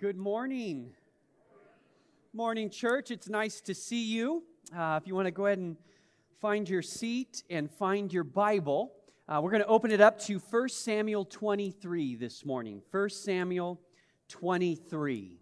Good morning. Morning, church. It's nice to see you. If you want to go ahead and find your seat and find your Bible, we're going to open it up to 1 Samuel 23 this morning. 1 Samuel 23.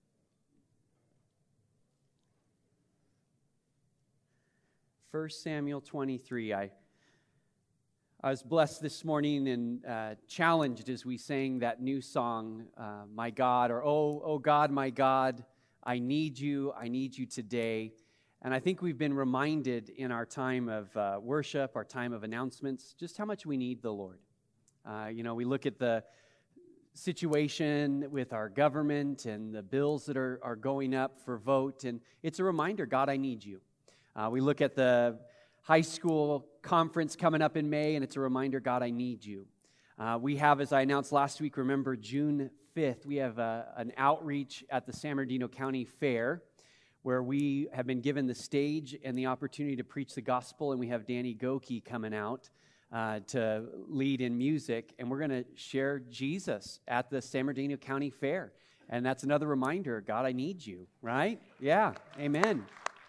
First Samuel 23. I was blessed this morning and challenged as we sang that new song, My God, or Oh God, my God, I need you today. And I think we've been reminded in our time of worship, our time of announcements, just how much we need the Lord. We look at the situation with our government and the bills that are going up for vote, and it's a reminder, God, I need you. We look at the high school conference coming up in May, and it's a reminder, God, I need you. We have, as I announced last week, remember June 5th, we have an outreach at the San Bernardino County Fair where we have been given the stage and the opportunity to preach the gospel, and we have Danny Goki coming out to lead in music, and we're going to share Jesus at the San Bernardino County Fair. And that's another reminder, God, I need you, right? Yeah, amen.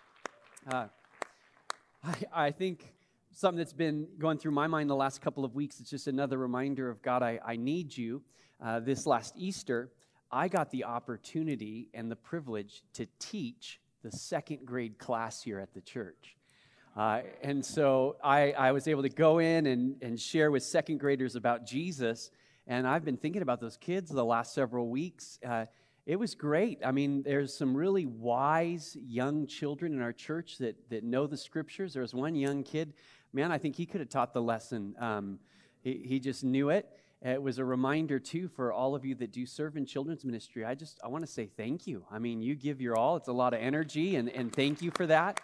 I think something that's been going through my mind the last couple of weeks, it's just another reminder of, God, I need you. This last Easter, I got the opportunity and the privilege to teach the second grade class here at the church. And so I was able to go in and share with second graders about Jesus, and I've been thinking about those kids the last several weeks. It was great. I mean, there's some really wise young children in our church that know the scriptures. There was one young kid, man, I think he could have taught the lesson. He just knew it. It was a reminder, too, for all of you that do serve in children's ministry. I want to say thank you. I mean, you give your all. It's a lot of energy, and thank you for that.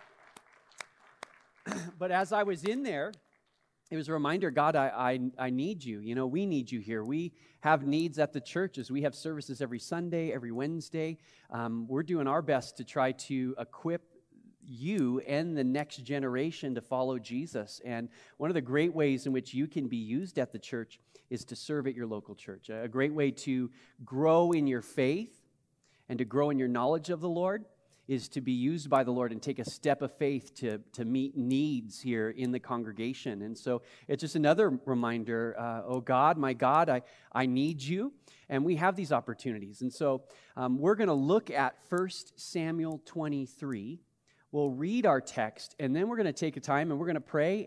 But as I was in there, it was a reminder, God, I need you. You know, we need you here. We have needs at the churches. We have services every Sunday, every Wednesday. We're doing our best to try to equip you and the next generation to follow Jesus. And one of the great ways in which you can be used at the church is to serve at your local church. A great way to grow in your faith and to grow in your knowledge of the Lord is to be used by the Lord and take a step of faith to meet needs here in the congregation. And so it's just another reminder, oh God, my God, I need you. And we have these opportunities. And so we're going to look at 1 Samuel 23. We'll read our text, and then we're going to take a time, and we're going to pray,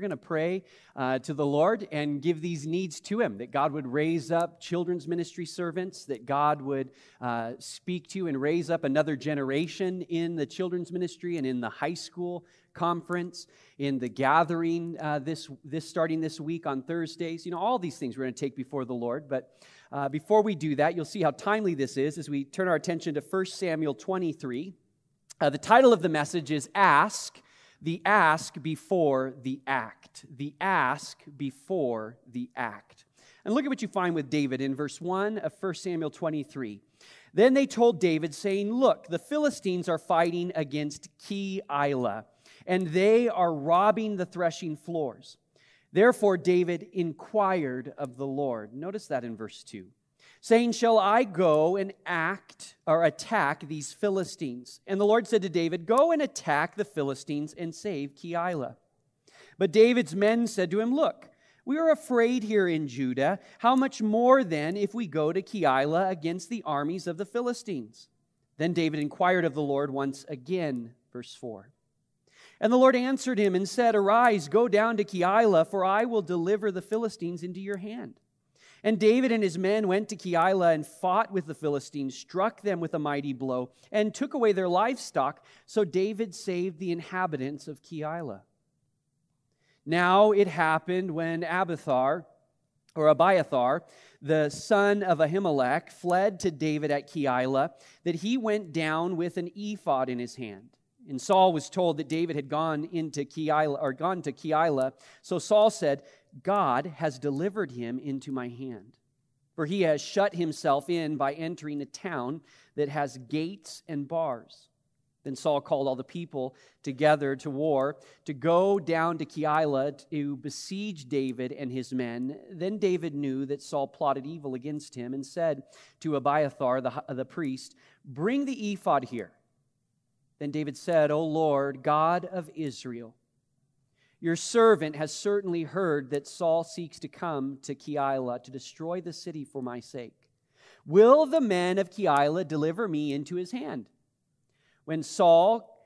to the Lord and give these needs to Him, that God would raise up children's ministry servants, that God would speak to and raise up another generation in the children's ministry and in the high school conference, in the gathering this starting this week on Thursdays. You know, all these things we're going to take before the Lord. But before we do that, you'll see how timely this is as we turn our attention to 1 Samuel 23. The title of the message is Ask, the Ask Before the Act. The Ask Before the Act. And look at what you find with David in verse 1 of 1 Samuel 23. Then they told David, saying, Look, the Philistines are fighting against Keilah, and they are robbing the threshing floors. Therefore David inquired of the Lord. Notice that in verse 2. Saying, Shall I go and attack these Philistines? And the Lord said to David, Go and attack the Philistines and save Keilah. But David's men said to him, Look, we are afraid here in Judah. How much more then if we go to Keilah against the armies of the Philistines? Then David inquired of the Lord once again, verse 4. And the Lord answered him and said, Arise, go down to Keilah, for I will deliver the Philistines into your hand. And David and his men went to Keilah and fought with the Philistines, struck them with a mighty blow, and took away their livestock. So David saved the inhabitants of Keilah. Now it happened when Abiathar, the son of Ahimelech, fled to David at Keilah, that he went down with an ephod in his hand. And Saul was told that David had gone to Keilah. So Saul said, God has delivered him into my hand, for he has shut himself in by entering a town that has gates and bars. Then Saul called all the people together to war, to go down to Keilah to besiege David and his men. Then David knew that Saul plotted evil against him and said to Abiathar the priest, "Bring the ephod here." Then David said, "O Lord, God of Israel, your servant has certainly heard that Saul seeks to come to Keilah to destroy the city for my sake. Will the men of Keilah deliver me into his hand? Will Saul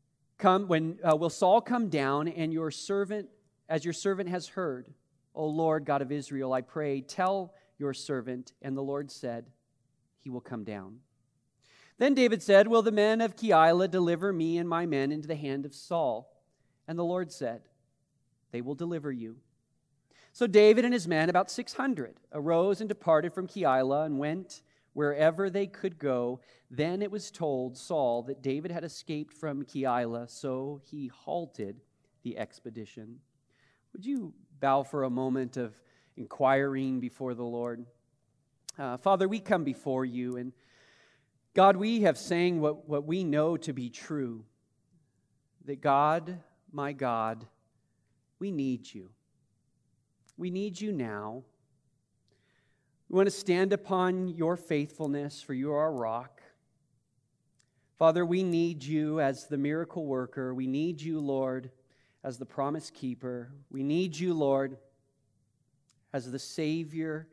come down and your servant, as your servant has heard? O Lord, God of Israel, I pray, tell your servant." And the Lord said, "He will come down." Then David said, "Will the men of Keilah deliver me and my men into the hand of Saul?" And the Lord said, "They will deliver you." So David and his men, about 600, arose and departed from Keilah and went wherever they could go. Then it was told Saul that David had escaped from Keilah, so he halted the expedition. Would you bow for a moment of inquiring before the Lord? Father, we come before you, and God, we have sang what we know to be true, that God, my God, we need you. We need you now. We want to stand upon your faithfulness, for you are our rock. Father, we need you as the miracle worker. We need you, Lord, as the promise keeper. We need you, Lord, as the Savior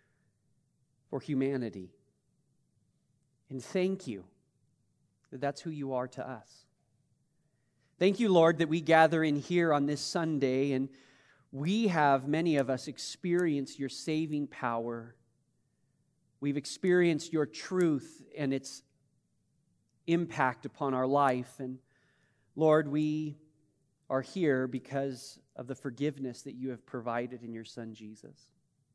for humanity. And thank you that that's who you are to us. Thank you, Lord, that we gather in here on this Sunday, and we have, many of us, experienced your saving power. We've experienced your truth and its impact upon our life. And Lord, we are here because of the forgiveness that you have provided in your Son, Jesus.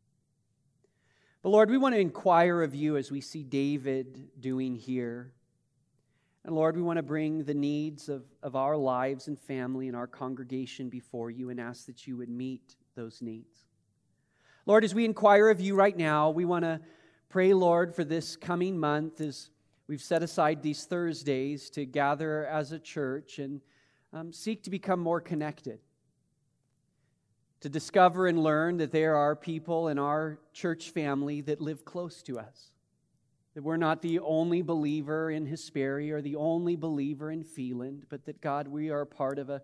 But Lord, we want to inquire of you as we see David doing here. And Lord, we want to bring the needs of our lives and family and our congregation before you and ask that you would meet those needs. Lord, as we inquire of you right now, we want to pray, Lord, for this coming month as we've set aside these Thursdays to gather as a church and seek to become more connected, to discover and learn that there are people in our church family that live close to us, that we're not the only believer in Hesperia or the only believer in Phelan, but that, God, we are part of a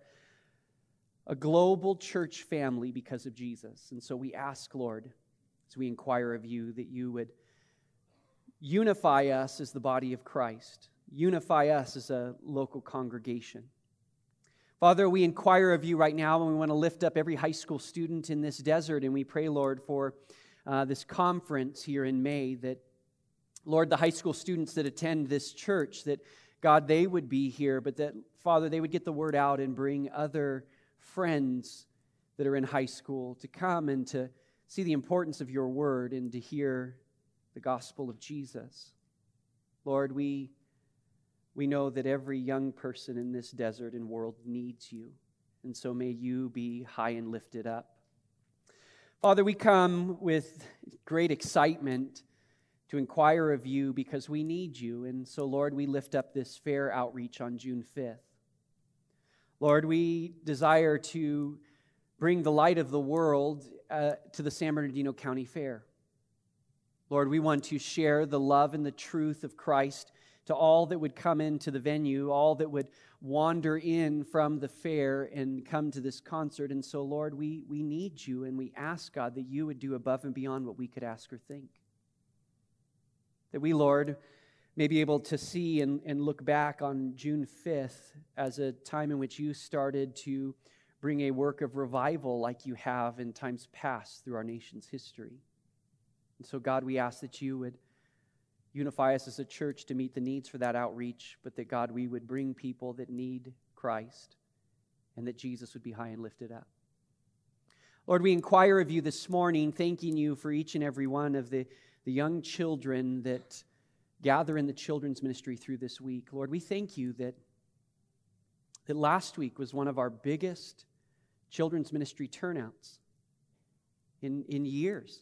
global church family because of Jesus. And so we ask, Lord, as we inquire of you, that you would unify us as the body of Christ. Unify us as a local congregation. Father, we inquire of you right now, and we want to lift up every high school student in this desert, and we pray, Lord, for this conference here in May, that, Lord, the high school students that attend this church, that, God, they would be here, but that, Father, they would get the word out and bring other friends that are in high school to come and to see the importance of your word and to hear the gospel of Jesus. Lord, we know that every young person in this desert and world needs you, and so may you be high and lifted up. Father, we come with great excitement to inquire of you because we need you, and so, Lord, we lift up this fair outreach on June 5th. Lord, we desire to bring the light of the world to the San Bernardino County Fair. Lord, we want to share the love and the truth of Christ to all that would come into the venue, all that would wander in from the fair and come to this concert. And so, Lord, we need you, and we ask, God, that you would do above and beyond what we could ask or think. That we, Lord, may be able to see and look back on June 5th as a time in which you started to bring a work of revival like you have in times past through our nation's history. And so, God, we ask that you would unify us as a church to meet the needs for that outreach, but that, God, we would bring people that need Christ and that Jesus would be high and lifted up. Lord, we inquire of you this morning, thanking you for each and every one of the young children that gather in the children's ministry through this week. Lord, we thank you that last week was one of our biggest children's ministry turnouts in years.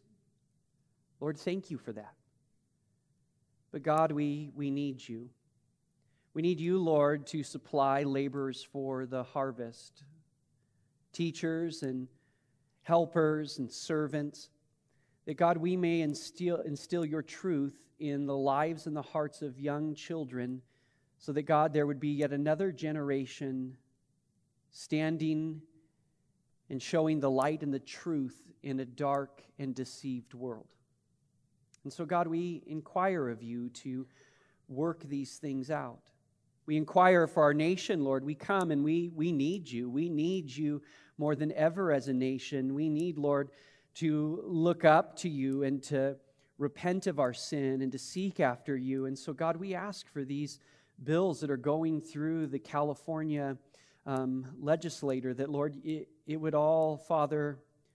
Lord, thank you for that. But God, we need you. We need you, Lord, to supply laborers for the harvest, teachers and helpers and servants, that God, we may instill your truth in the lives and the hearts of young children, so that God, there would be yet another generation standing and showing the light and the truth in a dark and deceived world. And so, God, we inquire of you to work these things out. We inquire for our nation, Lord. We come and we need you. We need you more than ever as a nation. We need, Lord, to look up to you and to repent of our sin and to seek after you. And so, God, we ask for these bills that are going through the California legislator, that, Lord, it would all, Father,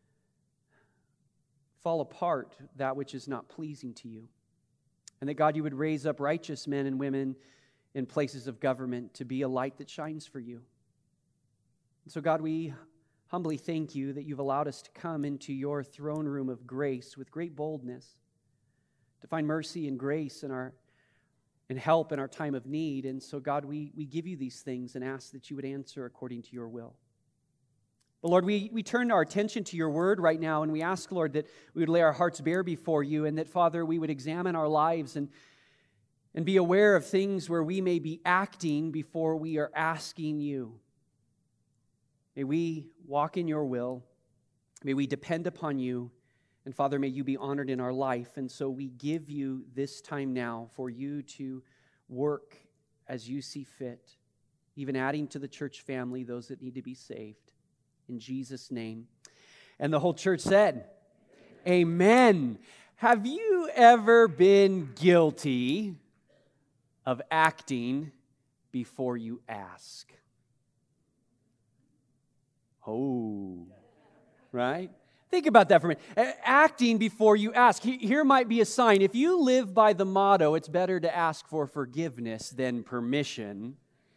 fall apart, that which is not pleasing to you. And that, God, you would raise up righteous men and women in places of government to be a light that shines for you. And so, God, we humbly thank you that you've allowed us to come into your throne room of grace with great boldness, to find mercy and grace and help in our time of need. And so, God, we give you these things and ask that you would answer according to your will. But Lord, we turn our attention to your word right now, and we ask, Lord, that we would lay our hearts bare before you, and that, Father, we would examine our lives and be aware of things where we may be acting before we are asking you. May we walk in your will. May we depend upon you. And Father, may you be honored in our life. And so we give you this time now for you to work as you see fit, even adding to the church family those that need to be saved. In Jesus' name. And the whole church said, Amen. Have you ever been guilty of acting before you ask? Oh, right? Think about that for a minute. Acting before you ask. Here might be a sign. If you live by the motto, it's better to ask for forgiveness than permission,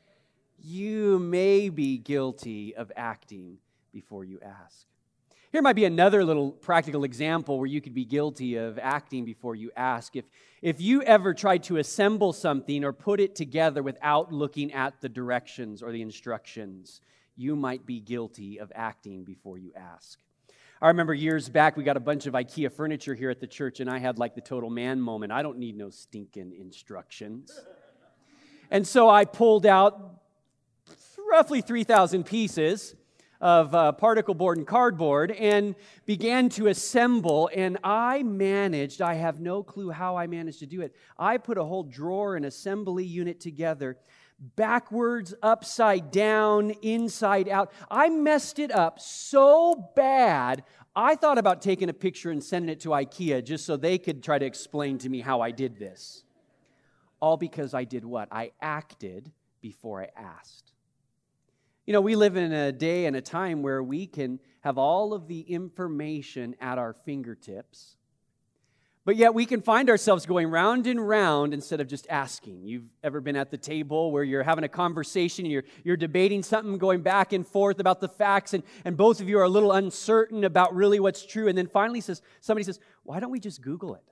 you may be guilty of acting before you ask. Here might be another little practical example where you could be guilty of acting before you ask. If you ever tried to assemble something or put it together without looking at the directions or the instructions, you might be guilty of acting before you ask. I remember years back, we got a bunch of IKEA furniture here at the church, and I had like the total man moment. I don't need no stinking instructions. And so I pulled out roughly 3,000 pieces of particle board and cardboard and began to assemble, and I have no clue how I managed to do it. I put a whole drawer and assembly unit together, backwards, upside down, inside out. I messed it up so bad, I thought about taking a picture and sending it to IKEA just so they could try to explain to me how I did this. All because I did what? I acted before I asked. You know, we live in a day and a time where we can have all of the information at our fingertips, but yet we can find ourselves going round and round instead of just asking. You've ever been at the table where you're having a conversation and you're debating something, going back and forth about the facts, and both of you are a little uncertain about really what's true, and then finally somebody says, why don't we just Google it?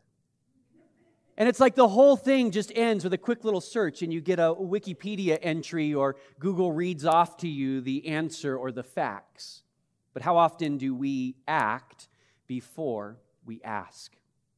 And it's like the whole thing just ends with a quick little search, and you get a Wikipedia entry, or Google reads off to you the answer or the facts. But how often do we act before we ask?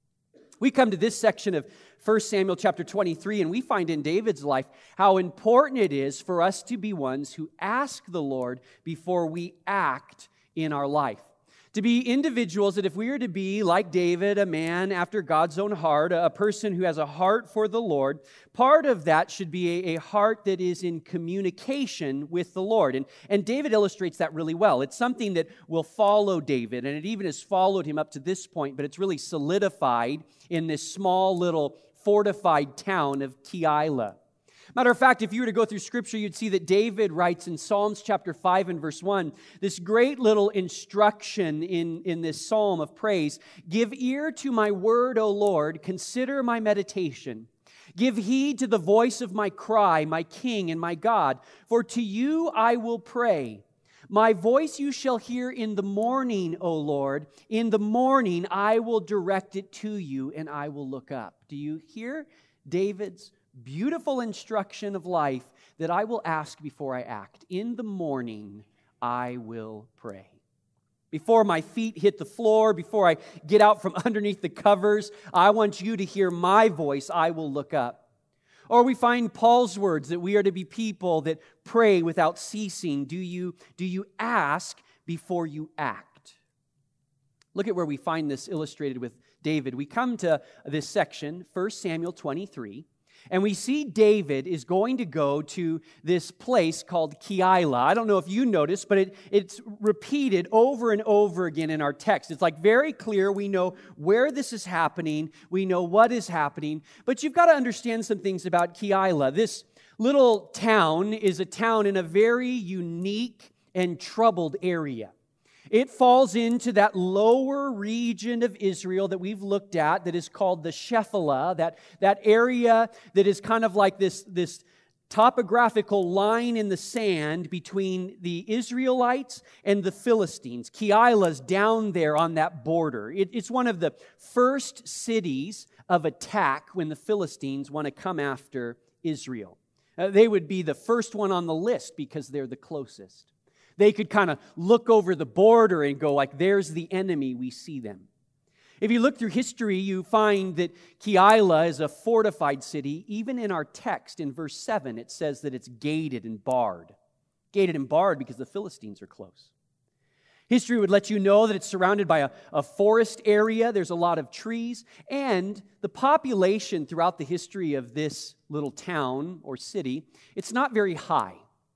We come to this section of 1 Samuel chapter 23, and we find in David's life how important it is for us to be ones who ask the Lord before we act in our life. To be individuals that if we are to be like David, a man after God's own heart, a person who has a heart for the Lord, part of that should be a heart that is in communication with the Lord. And David illustrates that really well. It's something that will follow David, and it even has followed him up to this point, but it's really solidified in this small little fortified town of Keilah. Matter of fact, if you were to go through Scripture, you'd see that David writes in Psalms chapter 5 and verse 1, this great little instruction in this psalm of praise. Give ear to my word, O Lord, consider my meditation. Give heed to the voice of my cry, my King and my God. For to you I will pray. My voice you shall hear in the morning, O Lord. In the morning I will direct it to you, and I will look up. Do you hear David's beautiful instruction of life that I will ask before I act. In the morning, I will pray. Before my feet hit the floor, before I get out from underneath the covers, I want you to hear my voice. I will look up. Or we find Paul's words that we are to be people that pray without ceasing. Do you ask before you act? Look at where we find this illustrated with David. We come to this section, 1 Samuel 23, and we see David is going to go to this place called Keilah. I don't know if you noticed, but it's repeated over and over again in our text. It's like very clear. We know where this is happening. We know what is happening. But you've got to understand some things about Keilah. This little town is a town in a very unique and troubled area. It falls into that lower region of Israel that we've looked at that is called the Shephelah, that area that is kind of like this topographical line in the sand between the Israelites and the Philistines. Keilah's down there on that border. It's one of the first cities of attack when the Philistines want to come after Israel. They would be the first one on the list because they're the closest. They could kind of look over the border and go like, there's the enemy, we see them. If you look through history, you find that Keilah is a fortified city. Even in our text, in verse 7, it says that it's gated and barred. Gated and barred because the Philistines are close. History would let you know that it's surrounded by a forest area. There's a lot of trees. And the population throughout the history of this little town or city, it's not very high.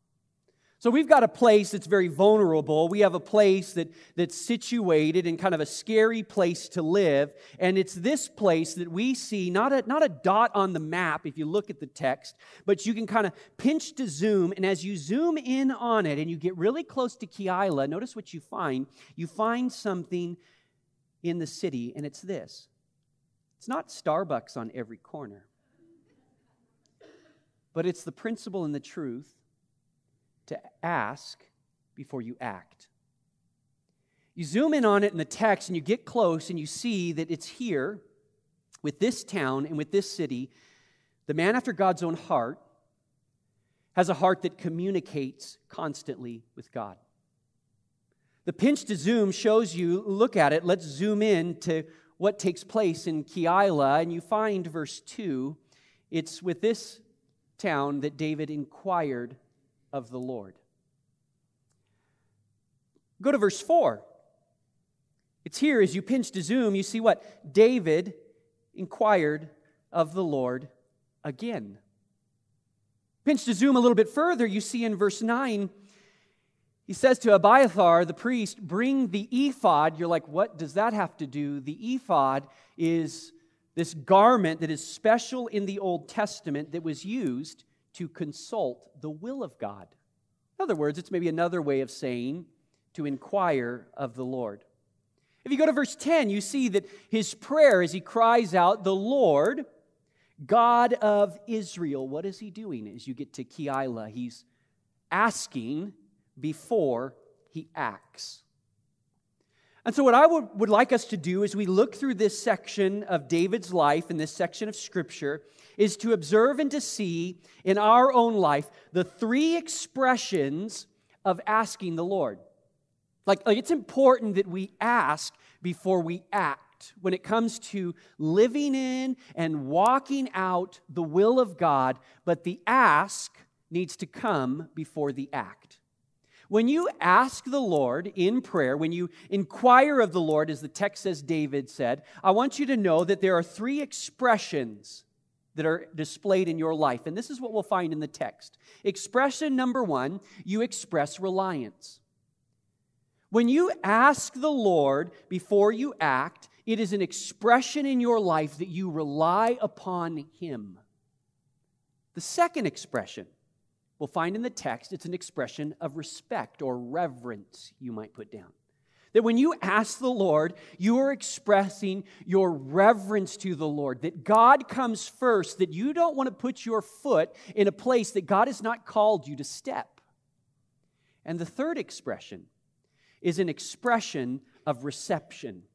So we've got a place that's very vulnerable. We have a place that's situated in kind of a scary place to live. And it's this place that we see, not a dot on the map if you look at the text, but you can kind of pinch to zoom. And as you zoom in on it and you get really close to Keilah, notice what you find. You find something in the city, and it's this. It's not Starbucks on every corner, but it's the principle and the truth to ask before you act. You zoom in on it in the text and you get close and you see that it's here with this town and with this city. The man after God's own heart has a heart that communicates constantly with God. The pinch to zoom shows you, look at it, let's zoom in to what takes place in Keilah, and you find verse 2. It's with this town that David inquired of the Lord. Go to verse 4. It's here, as you pinch to zoom, you see what? David inquired of the Lord again. Pinch to zoom a little bit further, you see in verse 9, he says to Abiathar, the priest, bring the ephod. You're like, what does that have to do? The ephod is this garment that is special in the Old Testament that was used to consult the will of God. In other words, it's maybe another way of saying to inquire of the Lord. If you go to verse 10, you see that his prayer as he cries out, the Lord, God of Israel. What is he doing as you get to Keilah? He's asking before he acts. And so what I would like us to do as we look through this section of David's life and this section of Scripture is to observe and to see in our own life the three expressions of asking the Lord. Like it's important that we ask before we act when it comes to living in and walking out the will of God, but the ask needs to come before the act. When you ask the Lord in prayer, when you inquire of the Lord, as the text says David said, I want you to know that there are three expressions that are displayed in your life. And this is what we'll find in the text. Expression number 1, you express reliance. When you ask the Lord before you act, it is an expression in your life that you rely upon Him. The second expression we'll find in the text, it's an expression of respect or reverence, you might put down. That when you ask the Lord, you are expressing your reverence to the Lord, that God comes first, that you don't want to put your foot in a place that God has not called you to step. And the third expression is an expression of reception.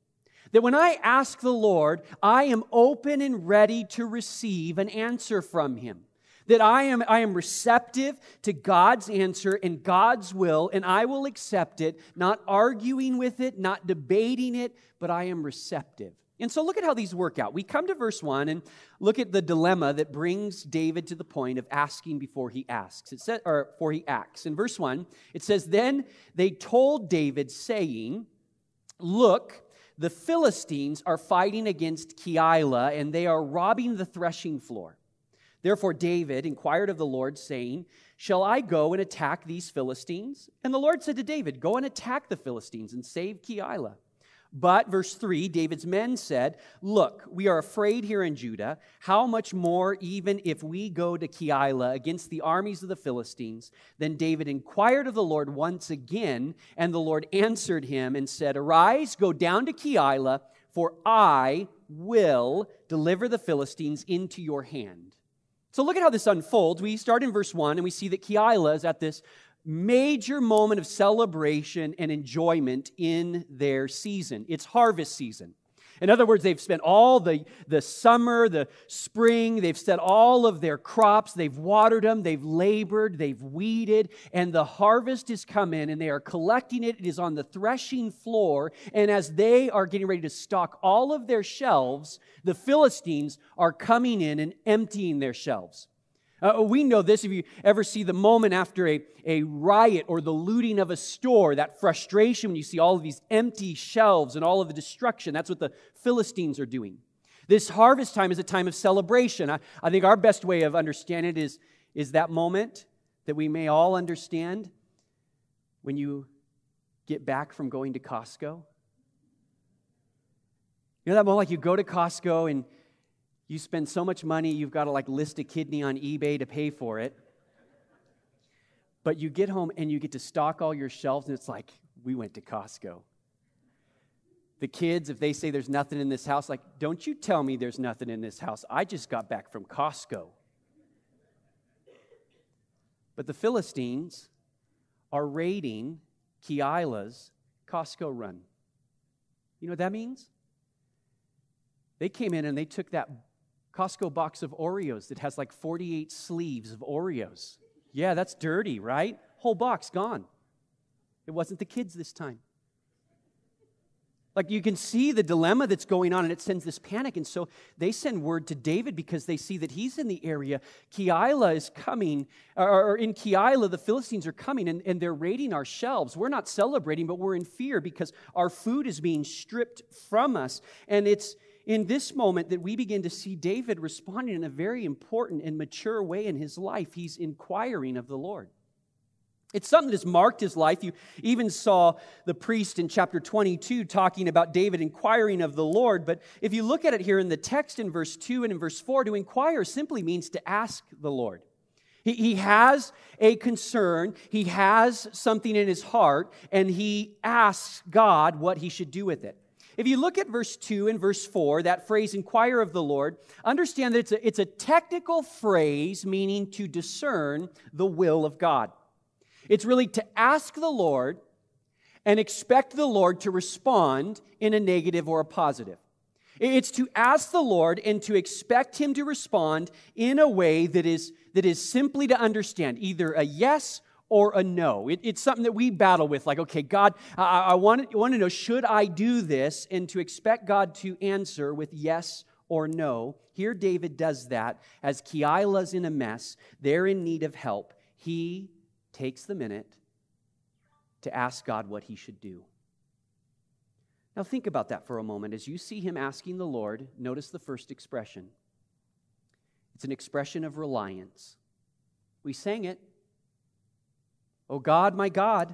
That when I ask the Lord, I am open and ready to receive an answer from Him. That I am receptive to God's answer and God's will, and I will accept it, not arguing with it, not debating it, but I am receptive. And so look at how these work out. We come to verse 1 and look at the dilemma that brings David to the point of asking before he asks. Before he acts. In verse 1, it says, "Then they told David, saying, 'Look, the Philistines are fighting against Keilah, and they are robbing the threshing floor.' Therefore David inquired of the Lord, saying, 'Shall I go and attack these Philistines?' And the Lord said to David, 'Go and attack the Philistines and save Keilah.' But, verse 3, David's men said, 'Look, we are afraid here in Judah. How much more even if we go to Keilah against the armies of the Philistines?' Then David inquired of the Lord once again, and the Lord answered him and said, 'Arise, go down to Keilah, for I will deliver the Philistines into your hand.'" So look at how this unfolds. We start in verse 1, and we see that Keilah is at this major moment of celebration and enjoyment in their season. It's harvest season. In other words, they've spent all the summer, the spring, they've set all of their crops, they've watered them, they've labored, they've weeded, and the harvest has come in, and they are collecting it. It is on the threshing floor, and as they are getting ready to stock all of their shelves, the Philistines are coming in and emptying their shelves. We know this if you ever see the moment after a riot or the looting of a store, that frustration when you see all of these empty shelves and all of the destruction. That's what the Philistines are doing. This harvest time is a time of celebration. I think our best way of understanding it is that moment that we may all understand when you get back from going to Costco. You know that moment like you go to Costco and you spend so much money, you've got to list a kidney on eBay to pay for it. But you get home and you get to stock all your shelves, and it's like, we went to Costco. The kids, if they say there's nothing in this house, don't you tell me there's nothing in this house. I just got back from Costco. But the Philistines are raiding Keilah's Costco run. You know what that means? They came in and they took that Costco box of Oreos that has 48 sleeves of Oreos. Yeah, that's dirty, right? Whole box gone. It wasn't the kids this time. You can see the dilemma that's going on, and it sends this panic. And so they send word to David because they see that he's in the area. Keilah is coming, or in Keilah, the Philistines are coming, and they're raiding our shelves. We're not celebrating, but we're in fear because our food is being stripped from us. And it's in this moment that we begin to see David responding in a very important and mature way in his life. He's inquiring of the Lord. It's something that has marked his life. You even saw the priest in chapter 22 talking about David inquiring of the Lord. But if you look at it here in the text in verse 2 and in verse 4, to inquire simply means to ask the Lord. He has a concern, he has something in his heart, and he asks God what he should do with it. If you look at verse 2 and verse 4, that phrase, inquire of the Lord, understand that it's a technical phrase meaning to discern the will of God. It's really to ask the Lord and expect the Lord to respond in a negative or a positive. It's to ask the Lord and to expect Him to respond in a way that is simply to understand, either a yes or a no. It's something that we battle with, okay, God, I want to know, should I do this? And to expect God to answer with yes or no. Here David does that as Keilah's in a mess. They're in need of help. He takes the minute to ask God what he should do. Now think about that for a moment. As you see him asking the Lord, notice the first expression. It's an expression of reliance. We sang it. Oh God, my God,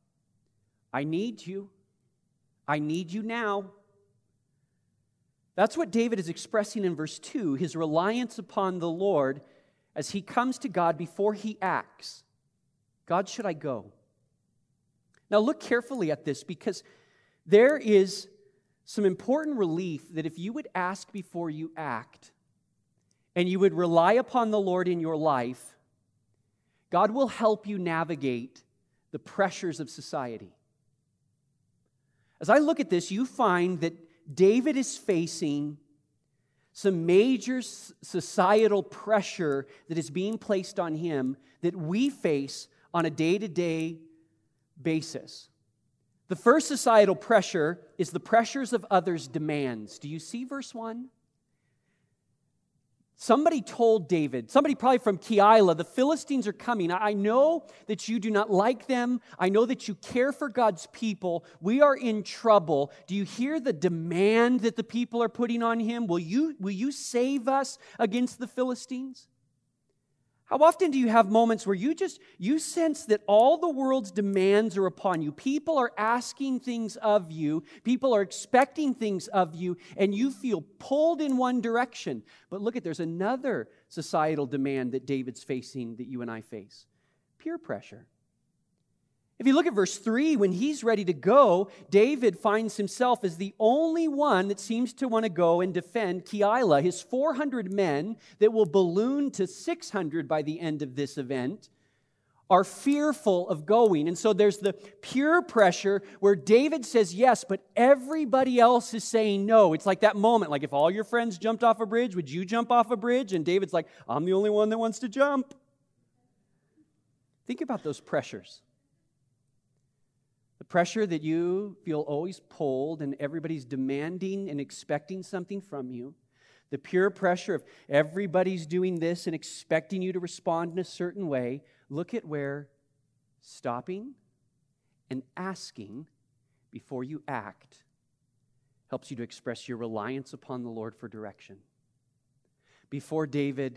I need you. I need you now. That's what David is expressing in verse 2, his reliance upon the Lord as he comes to God before he acts. God, should I go? Now look carefully at this, because there is some important relief that if you would ask before you act, and you would rely upon the Lord in your life, God will help you navigate the pressures of society. As I look at this, you find that David is facing some major societal pressure that is being placed on him that we face on a day-to-day basis. The first societal pressure is the pressures of others' demands. Do you see verse 1? Somebody told David, somebody probably from Keilah, the Philistines are coming. I know that you do not like them. I know that you care for God's people. We are in trouble. Do you hear the demand that the people are putting on him? Will you save us against the Philistines? How often do you have moments where you sense that all the world's demands are upon you? People are asking things of you. People are expecting things of you, and you feel pulled in one direction. But look there's another societal demand that David's facing that you and I face. Peer pressure. If you look at verse 3, when he's ready to go, David finds himself as the only one that seems to want to go and defend Keilah. His 400 men that will balloon to 600 by the end of this event are fearful of going. And so there's the peer pressure where David says yes, but everybody else is saying no. It's like that moment, like if all your friends jumped off a bridge, would you jump off a bridge? And David's like, I'm the only one that wants to jump. Think about those pressures. The pressure that you feel always pulled and everybody's demanding and expecting something from you. The pure pressure of everybody's doing this and expecting you to respond in a certain way. Look at where stopping and asking before you act helps you to express your reliance upon the Lord for direction. Before David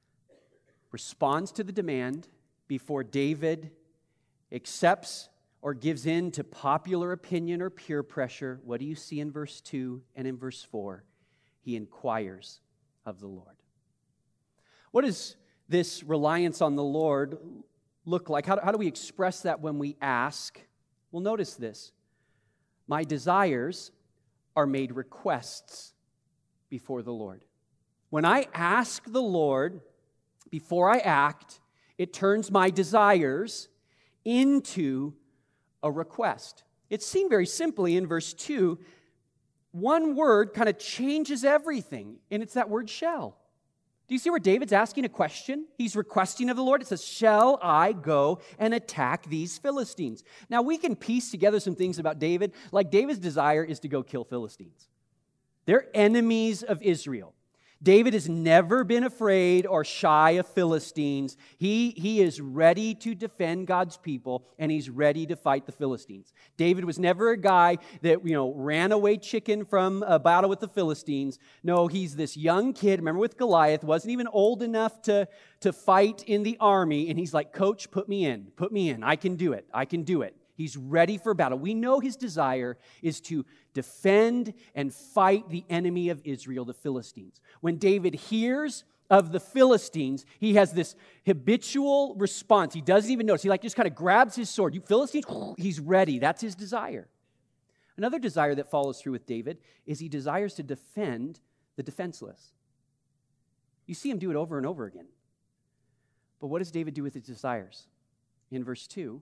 responds to the demand, before David accepts or gives in to popular opinion or peer pressure, what do you see in verse 2 and in verse 4? He inquires of the Lord. What does this reliance on the Lord look like? How do we express that when we ask? Well, notice this. My desires are made requests before the Lord. When I ask the Lord before I act, it turns my desires into a request. It's seen very simply in verse 2. One word kind of changes everything, and it's that word shall. Do you see where David's asking a question? He's requesting of the Lord. It says, shall I go and attack these Philistines? Now, we can piece together some things about David, like David's desire is to go kill Philistines. They're enemies of Israel. David has never been afraid or shy of Philistines. He is ready to defend God's people, and he's ready to fight the Philistines. David was never a guy that, ran away chicken from a battle with the Philistines. No, he's this young kid, remember with Goliath, wasn't even old enough to fight in the army, and he's like, Coach, put me in. I can do it. He's ready for battle. We know his desire is to defend and fight the enemy of Israel, the Philistines. When David hears of the Philistines, he has this habitual response. He doesn't even notice. He just kind of grabs his sword. You Philistines, he's ready. That's his desire. Another desire that follows through with David is he desires to defend the defenseless. You see him do it over and over again. But what does David do with his desires? In verse 2,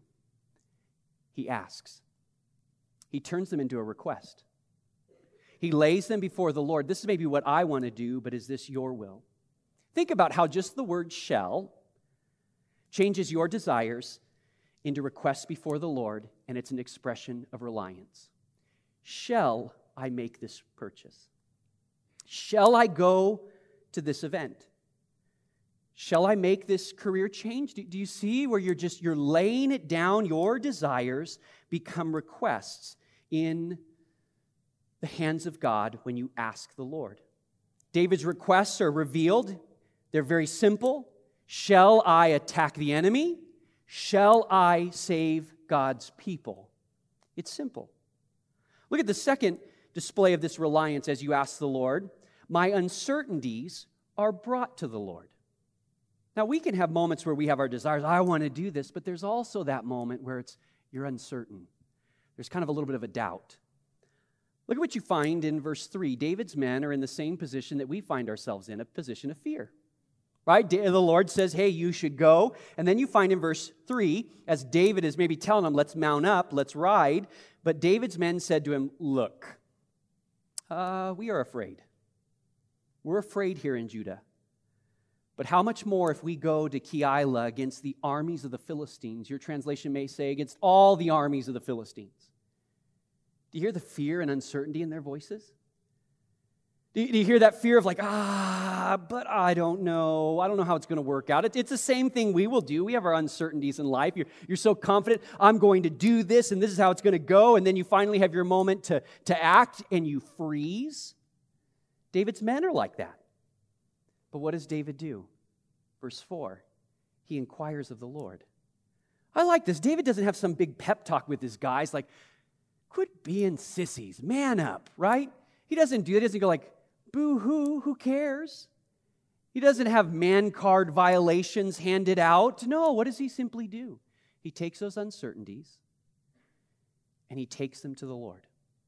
he asks. He turns them into a request. He lays them before the Lord. This is maybe what I want to do, but is this your will? Think about how just the word shall changes your desires into requests before the Lord, and it's an expression of reliance. Shall I make this purchase? Shall I go to this event? Shall I make this career change? Do you see where you're laying it down? Your desires become requests in the hands of God when you ask the Lord. David's requests are revealed. They're very simple. Shall I attack the enemy? Shall I save God's people? It's simple. Look at the second display of this reliance as you ask the Lord. My uncertainties are brought to the Lord. Now, we can have moments where we have our desires. I want to do this, but there's also that moment where you're uncertain. There's kind of a little bit of a doubt. Look at what you find in verse 3. David's men are in the same position that we find ourselves in, a position of fear. Right? The Lord says, hey, you should go. And then you find in verse 3, as David is maybe telling them, let's mount up, let's ride. But David's men said to him, look, We are afraid. We're afraid here in Judah. But how much more if we go to Keilah against the armies of the Philistines? Your translation may say, against all the armies of the Philistines. Do you hear the fear and uncertainty in their voices? Do you hear that fear of like, but I don't know. I don't know how it's going to work out. It's the same thing we will do. We have our uncertainties in life. You're so confident, I'm going to do this, and this is how it's going to go. And then you finally have your moment to act, and you freeze. David's men are like that. But what does David do? Verse 4, he inquires of the Lord. I like this. David doesn't have some big pep talk with his guys like, quit being sissies, man up, right? He doesn't do it. He doesn't go like, boo-hoo, who cares? He doesn't have man card violations handed out. No, what does he simply do? He takes those uncertainties and he takes them to the Lord.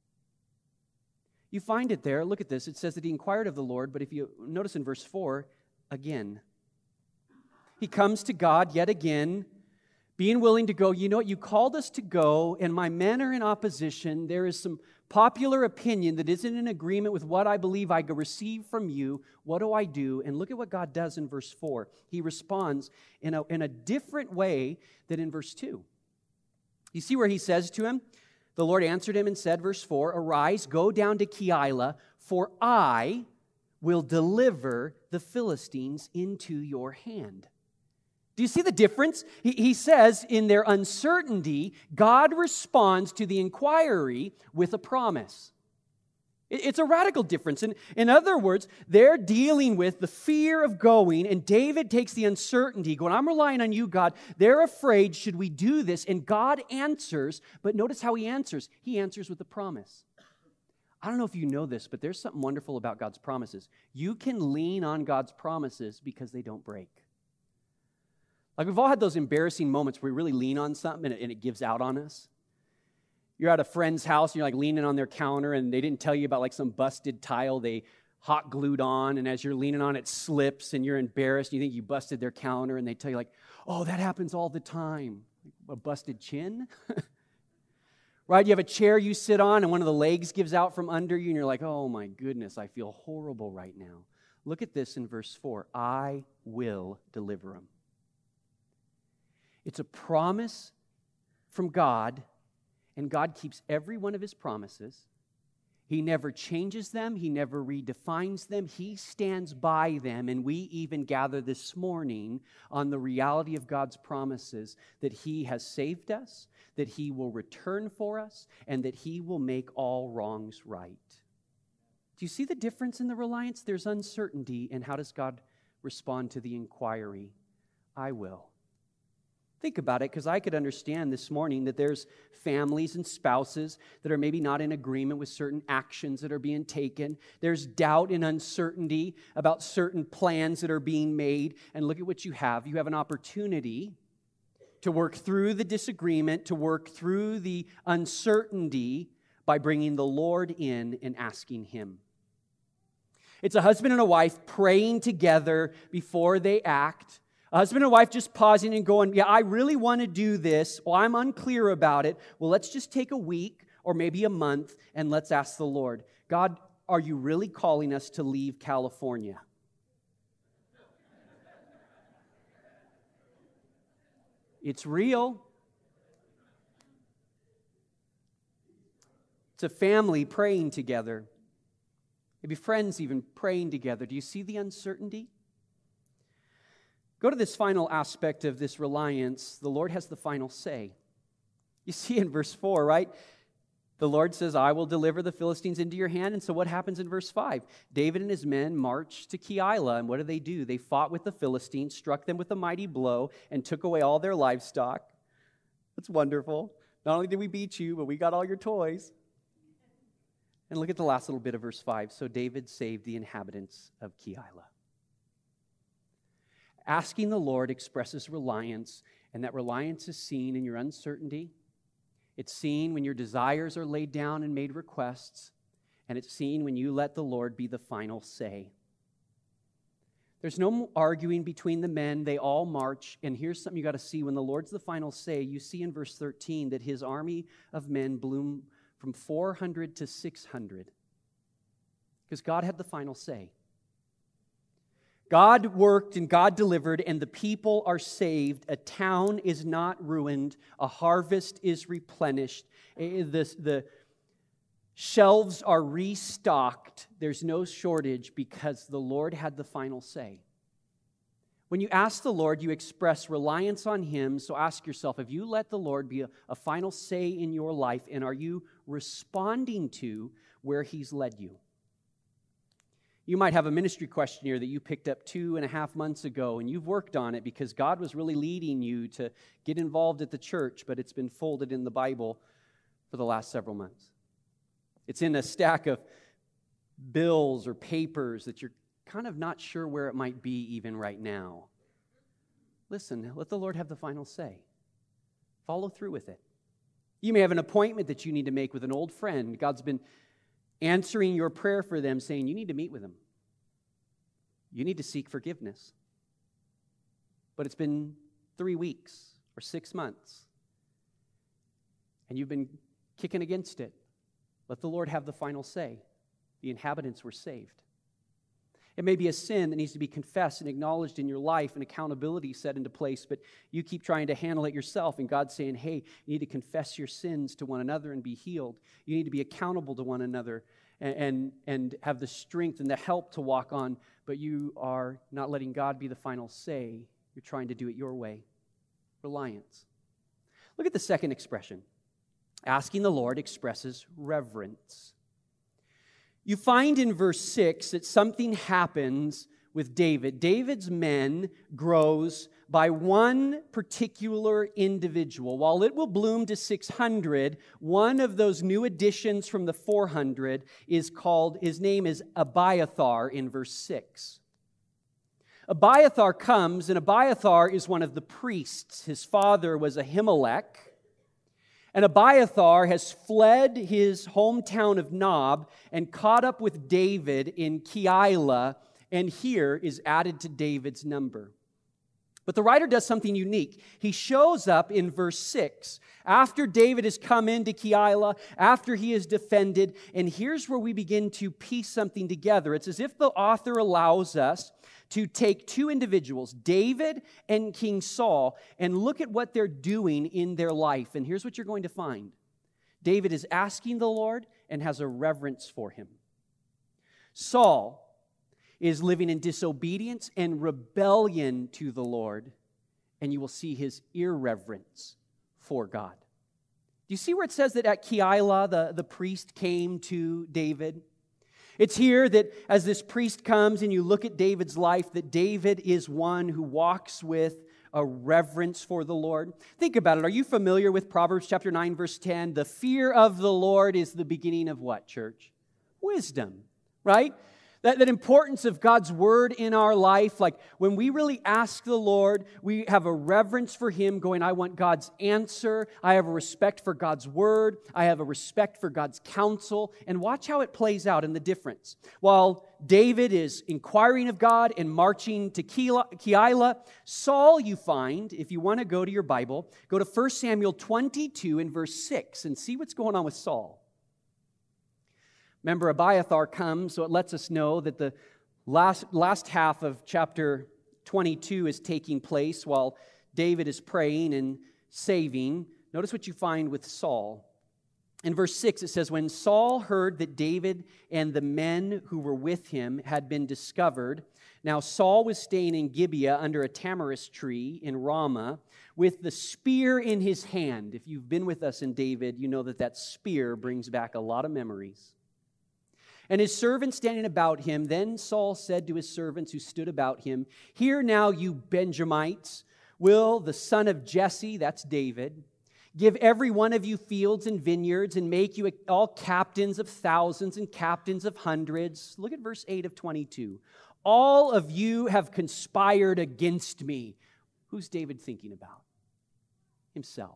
You find it there. Look at this. It says that he inquired of the Lord, but if you notice in verse 4, again, he comes to God yet again, being willing to go, you know what, you called us to go, and my men are in opposition. There is some popular opinion that isn't in agreement with what I believe I receive from you. What do I do? And look at what God does in verse 4. He responds in a different way than in verse 2. You see where he says to him, the Lord answered him and said, verse 4, arise, go down to Keilah, for I will deliver the Philistines into your hand. Do you see the difference? He says in their uncertainty, God responds to the inquiry with a promise. It's a radical difference. In other words, they're dealing with the fear of going, and David takes the uncertainty, going, I'm relying on you, God. They're afraid, should we do this? And God answers, but notice how he answers. He answers with a promise. I don't know if you know this, but there's something wonderful about God's promises. You can lean on God's promises because they don't break. Like we've all had those embarrassing moments where we really lean on something and it gives out on us. You're at a friend's house and you're like leaning on their counter and they didn't tell you about like some busted tile they hot glued on, and as you're leaning on it slips and you're embarrassed and you think you busted their counter, and they tell you like, oh, that happens all the time. A busted chin? Right? You have a chair you sit on and one of the legs gives out from under you and you're like, oh my goodness, I feel horrible right now. Look at this in verse 4. I will deliver them. It's a promise from God, and God keeps every one of his promises. He never changes them. He never redefines them. He stands by them, and we even gather this morning on the reality of God's promises that he has saved us, that he will return for us, and that he will make all wrongs right. Do you see the difference in the reliance? There's uncertainty, and how does God respond to the inquiry? I will. Think about it, because I could understand this morning that there's families and spouses that are maybe not in agreement with certain actions that are being taken. There's doubt and uncertainty about certain plans that are being made. And look at what you have. You have an opportunity to work through the disagreement, to work through the uncertainty by bringing the Lord in and asking him. It's a husband and a wife praying together before they act. A husband and wife just pausing and going, yeah, I really want to do this. Well, I'm unclear about it. Well, let's just take a week or maybe a month and let's ask the Lord, God, are you really calling us to leave California? It's real. It's a family praying together. Maybe friends even praying together. Do you see the uncertainty? Go to this final aspect of this reliance. The Lord has the final say. You see in verse 4, right? The Lord says, I will deliver the Philistines into your hand. And so what happens in verse 5? David and his men marched to Keilah, and what do? They fought with the Philistines, struck them with a mighty blow, and took away all their livestock. That's wonderful. Not only did we beat you, but we got all your toys. And look at the last little bit of verse 5. So David saved the inhabitants of Keilah. Asking the Lord expresses reliance, and that reliance is seen in your uncertainty. It's seen when your desires are laid down and made requests, and it's seen when you let the Lord be the final say. There's no arguing between the men. They all march, and here's something you got to see. When the Lord's the final say, you see in verse 13 that his army of men bloomed from 400 to 600. Because God had the final say. God worked and God delivered, and the people are saved. A town is not ruined. A harvest is replenished. The shelves are restocked. There's no shortage because the Lord had the final say. When you ask the Lord, you express reliance on Him. So ask yourself, have you let the Lord be a final say in your life, and are you responding to where He's led you? You might have a ministry questionnaire that you picked up 2.5 months ago, and you've worked on it because God was really leading you to get involved at the church, but it's been folded in the Bible for the last several months. It's in a stack of bills or papers that you're kind of not sure where it might be even right now. Listen, let the Lord have the final say. Follow through with it. You may have an appointment that you need to make with an old friend. God's been answering your prayer for them, saying you need to meet with them. You need to seek forgiveness. But it's been 3 weeks or 6 months, and you've been kicking against it. Let the Lord have the final say. The inhabitants were saved. It may be a sin that needs to be confessed and acknowledged in your life and accountability set into place, but you keep trying to handle it yourself, and God's saying, hey, you need to confess your sins to one another and be healed. You need to be accountable to one another and have the strength and the help to walk on, but you are not letting God be the final say. You're trying to do it your way. Reliance. Look at the second expression. Asking the Lord expresses reverence. You find in verse 6 that something happens with David. David's men grows by one particular individual. While it will bloom to 600, one of those new additions from the 400 is called, his name is Abiathar in verse 6. Abiathar comes, and Abiathar is one of the priests. His father was Ahimelech. And Abiathar has fled his hometown of Nob and caught up with David in Keilah, and here is added to David's number. But the writer does something unique. He shows up in verse 6 after David has come into Keilah, after he is defended, and here's where we begin to piece something together. It's as if the author allows us to take two individuals, David and King Saul, and look at what they're doing in their life. And here's what you're going to find. David is asking the Lord and has a reverence for Him. Saul is living in disobedience and rebellion to the Lord, and you will see his irreverence for God. Do you see where it says that at Keilah the priest came to David? It's here that as this priest comes and you look at David's life, that David is one who walks with a reverence for the Lord. Think about it. Are you familiar with Proverbs chapter 9, verse 10? The fear of the Lord is the beginning of what, church? Wisdom, right? That importance of God's word in our life, like when we really ask the Lord, we have a reverence for Him going, I want God's answer. I have a respect for God's word. I have a respect for God's counsel. And watch how it plays out in the difference. While David is inquiring of God and marching to Keilah, Saul, you find, if you want to go to your Bible, go to 1 Samuel 22 and verse 6 and see what's going on with Saul. Remember, Abiathar comes, so it lets us know that the last half of chapter 22 is taking place while David is praying and saving. Notice what you find with Saul. In verse 6, it says, when Saul heard that David and the men who were with him had been discovered, now Saul was staying in Gibeah under a tamarisk tree in Ramah with the spear in his hand. If you've been with us in David, you know that spear brings back a lot of memories. And his servants standing about him, then Saul said to his servants who stood about him, hear now, you Benjamites, will the son of Jesse, that's David, give every one of you fields and vineyards and make you all captains of thousands and captains of hundreds. Look at verse 8 of 22. All of you have conspired against me. Who's David thinking about? Himself.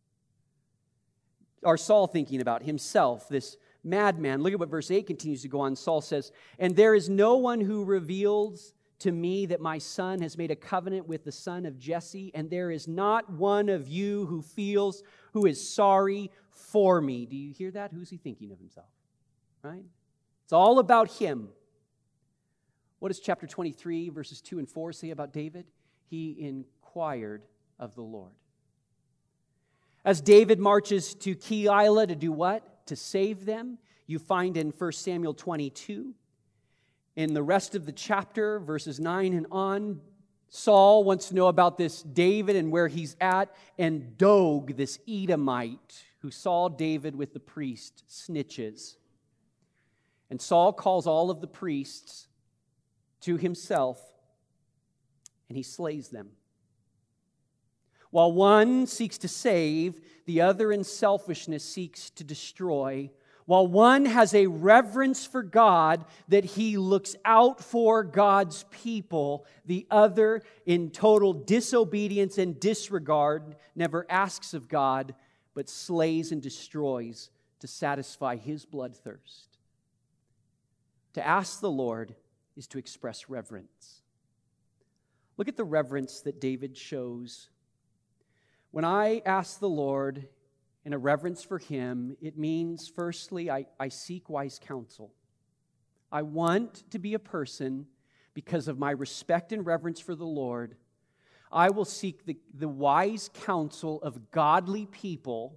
Or Saul thinking about himself, this madman. Look at what verse 8 continues to go on. Saul says, and there is no one who reveals to me that my son has made a covenant with the son of Jesse, and there is not one of you who is sorry for me. Do you hear that? Who's he thinking of himself? Right? It's all about him. What does chapter 23, verses 2 and 4 say about David? He inquired of the Lord. As David marches to Keilah to do what? To save them. You find in 1 Samuel 22. In the rest of the chapter, verses 9 and on, Saul wants to know about this David and where he's at, and Doeg, this Edomite, who saw David with the priest, snitches. And Saul calls all of the priests to himself, and he slays them. While one seeks to save, the other in selfishness seeks to destroy. While one has a reverence for God that he looks out for God's people, the other in total disobedience and disregard never asks of God, but slays and destroys to satisfy his bloodthirst. To ask the Lord is to express reverence. Look at the reverence that David shows. When I ask the Lord in a reverence for him, it means, firstly, I seek wise counsel. I want to be a person, because of my respect and reverence for the Lord, I will seek the wise counsel of godly people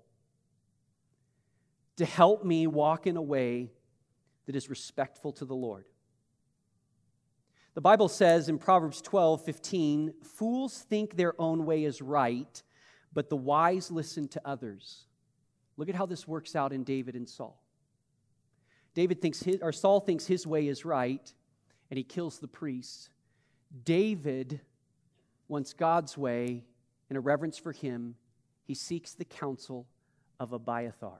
to help me walk in a way that is respectful to the Lord. The Bible says in Proverbs 12:15, fools think their own way is right, but the wise listen to others. Look at how this works out in David and Saul. Saul thinks his way is right, and he kills the priests. David wants God's way. In a reverence for him, he seeks the counsel of Abiathar.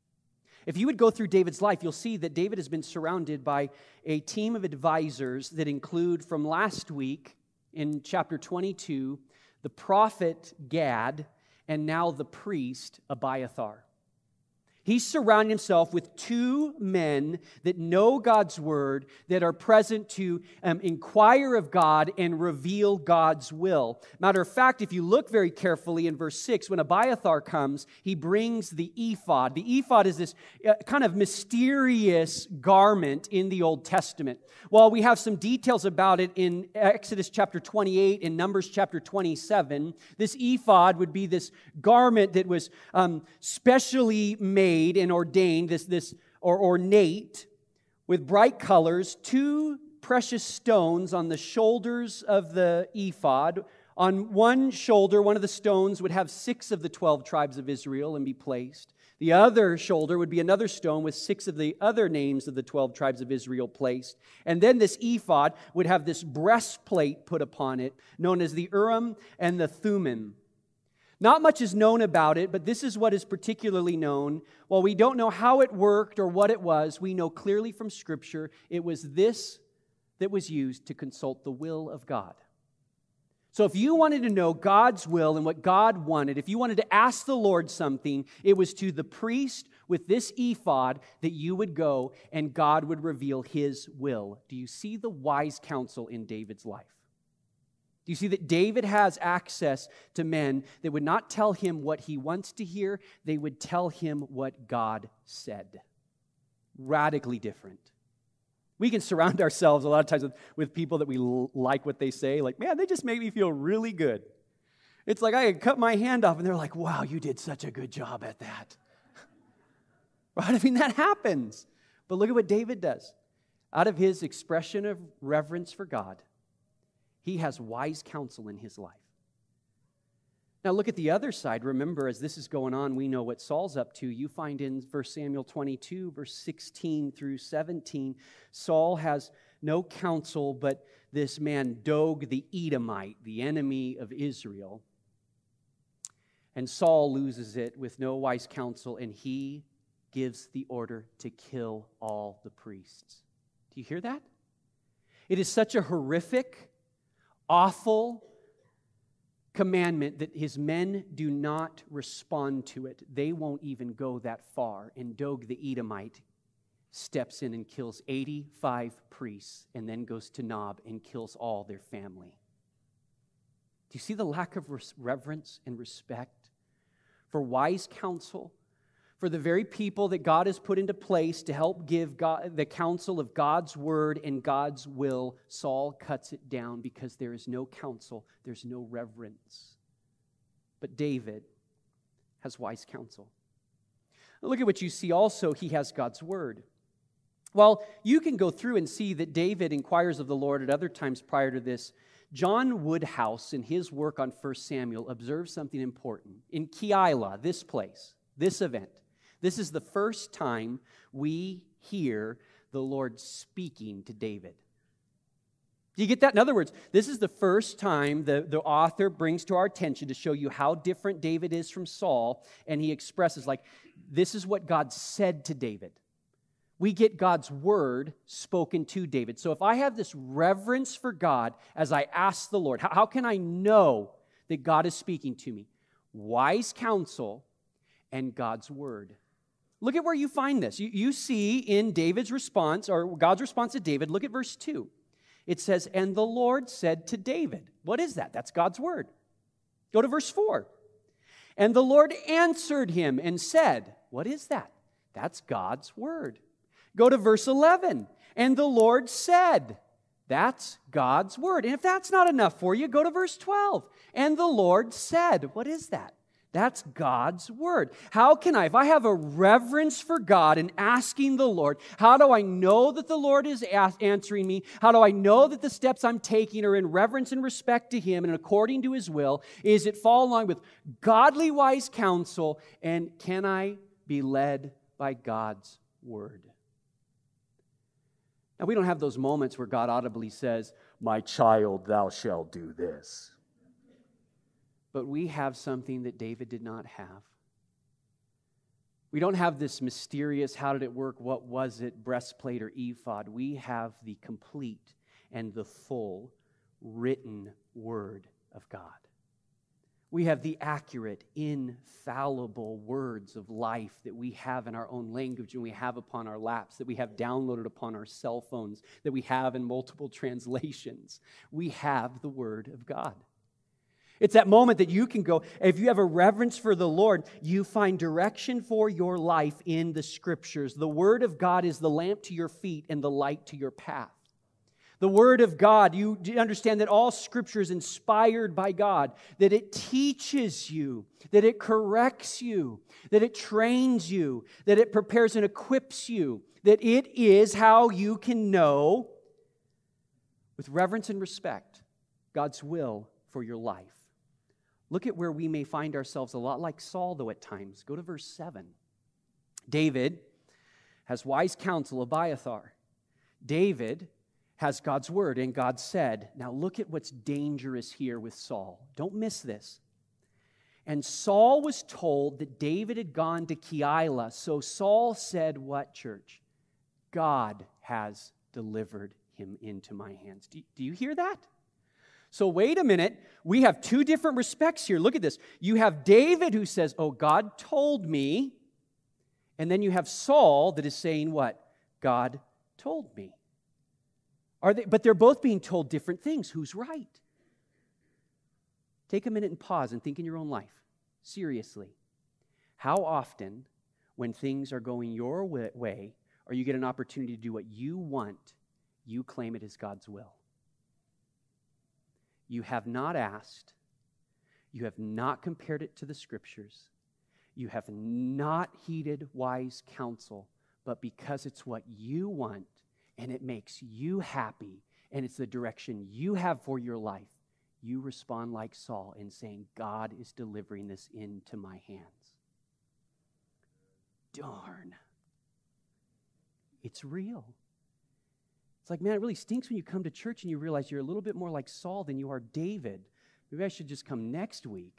If you would go through David's life, you'll see that David has been surrounded by a team of advisors that include, from last week in chapter 22, the prophet Gad, and now the priest Abiathar. He's surrounded himself with two men that know God's word, that are present to inquire of God and reveal God's will. Matter of fact, if you look very carefully in verse 6, when Abiathar comes, he brings the ephod. The ephod is this kind of mysterious garment in the Old Testament. While we have some details about it in Exodus chapter 28 and Numbers chapter 27, this ephod would be this garment that was specially made and ordained, or ornate, with bright colors, two precious stones on the shoulders of the ephod. On one shoulder, one of the stones would have 6 of the 12 tribes of Israel and be placed. The other shoulder would be another stone with 6 of the other names of the 12 tribes of Israel placed. And then this ephod would have this breastplate put upon it, known as the Urim and the Thummim. Not much is known about it, but this is what is particularly known. While we don't know how it worked or what it was, we know clearly from Scripture it was this that was used to consult the will of God. So if you wanted to know God's will and what God wanted, if you wanted to ask the Lord something, it was to the priest with this ephod that you would go and God would reveal His will. Do you see the wise counsel in David's life? Do you see that David has access to men that would not tell him what he wants to hear? They would tell him what God said. Radically different. We can surround ourselves a lot of times with people that we like what they say. Like, man, they just make me feel really good. It's like I could cut my hand off and they're like, wow, you did such a good job at that. Right? I mean, that happens. But look at what David does. Out of his expression of reverence for God, he has wise counsel in his life. Now look at the other side. Remember, as this is going on, we know what Saul's up to. You find in 1 Samuel 22, verse 16 through 17, Saul has no counsel but this man Doeg the Edomite, the enemy of Israel. And Saul loses it with no wise counsel, and he gives the order to kill all the priests. Do you hear that? It is such a horrific, awful commandment that his men do not respond to it. They won't even go that far. And Doeg the Edomite steps in and kills 85 priests and then goes to Nob and kills all their family. Do you see the lack of reverence and respect for wise counsel, for the very people that God has put into place to help give God, the counsel of God's word and God's will, Saul cuts it down because there is no counsel, there's no reverence. But David has wise counsel. Look at what you see also. He has God's word. Well, you can go through and see that David inquires of the Lord at other times prior to this. John Woodhouse, in his work on 1 Samuel, observes something important. In Keilah, this place, this event, this is the first time we hear the Lord speaking to David. Do you get that? In other words, this is the first time the author brings to our attention to show you how different David is from Saul, and he expresses, like, this is what God said to David. We get God's word spoken to David. So if I have this reverence for God as I ask the Lord, how can I know that God is speaking to me? Wise counsel and God's word. Look at where you find this. You see in David's response, or God's response to David, look at verse 2. It says, and the Lord said to David. What is that? That's God's word. Go to verse 4. And the Lord answered him and said, what is that? That's God's word. Go to verse 11. And the Lord said, that's God's word. And if that's not enough for you, go to verse 12. And the Lord said, what is that? That's God's word. How can I, if I have a reverence for God and asking the Lord, how do I know that the Lord is answering me? How do I know that the steps I'm taking are in reverence and respect to Him and according to His will? Is it fall along with godly wise counsel? And can I be led by God's word? Now, we don't have those moments where God audibly says, my child, thou shalt do this. But we have something that David did not have. We don't have this mysterious, how did it work, what was it, breastplate or ephod. We have the complete and the full written word of God. We have the accurate, infallible words of life that we have in our own language and we have upon our laps, that we have downloaded upon our cell phones, that we have in multiple translations. We have the word of God. It's that moment that you can go, if you have a reverence for the Lord, you find direction for your life in the Scriptures. The Word of God is the lamp to your feet and the light to your path. The Word of God, you understand that all Scripture is inspired by God, that it teaches you, that it corrects you, that it trains you, that it prepares and equips you, that it is how you can know, with reverence and respect, God's will for your life. Look at where we may find ourselves a lot like Saul, though, at times. Go to verse 7. David has wise counsel, Abiathar. David has God's word, and God said. Now look at what's dangerous here with Saul. Don't miss this. And Saul was told that David had gone to Keilah. So Saul said, what, church? God has delivered him into my hands. Do you hear that? So wait a minute, we have two different respects here. Look at this. You have David who says, oh, God told me. And then you have Saul that is saying what? God told me. But they're both being told different things. Who's right? Take a minute and pause and think in your own life. Seriously. How often, when things are going your way, or you get an opportunity to do what you want, you claim it is God's will? You have not asked. You have not compared it to the Scriptures. You have not heeded wise counsel, but because it's what you want and it makes you happy and it's the direction you have for your life, you respond like Saul in saying, God is delivering this into my hands. Darn. It's real. It's like, man, it really stinks when you come to church and you realize you're a little bit more like Saul than you are David. Maybe I should just come next week.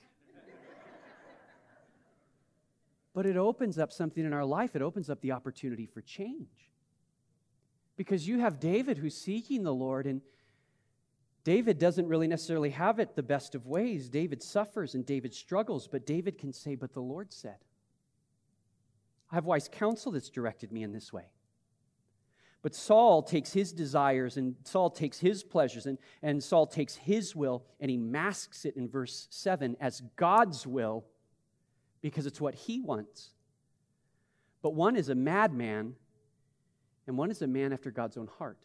But it opens up something in our life. It opens up the opportunity for change. Because you have David who's seeking the Lord, and David doesn't really necessarily have it the best of ways. David suffers and David struggles, but David can say, but the Lord said, I have wise counsel that's directed me in this way. But Saul takes his desires and Saul takes his pleasures and Saul takes his will and he masks it in verse 7 as God's will because it's what he wants. but one is a madman, and one is a man after God's own heart.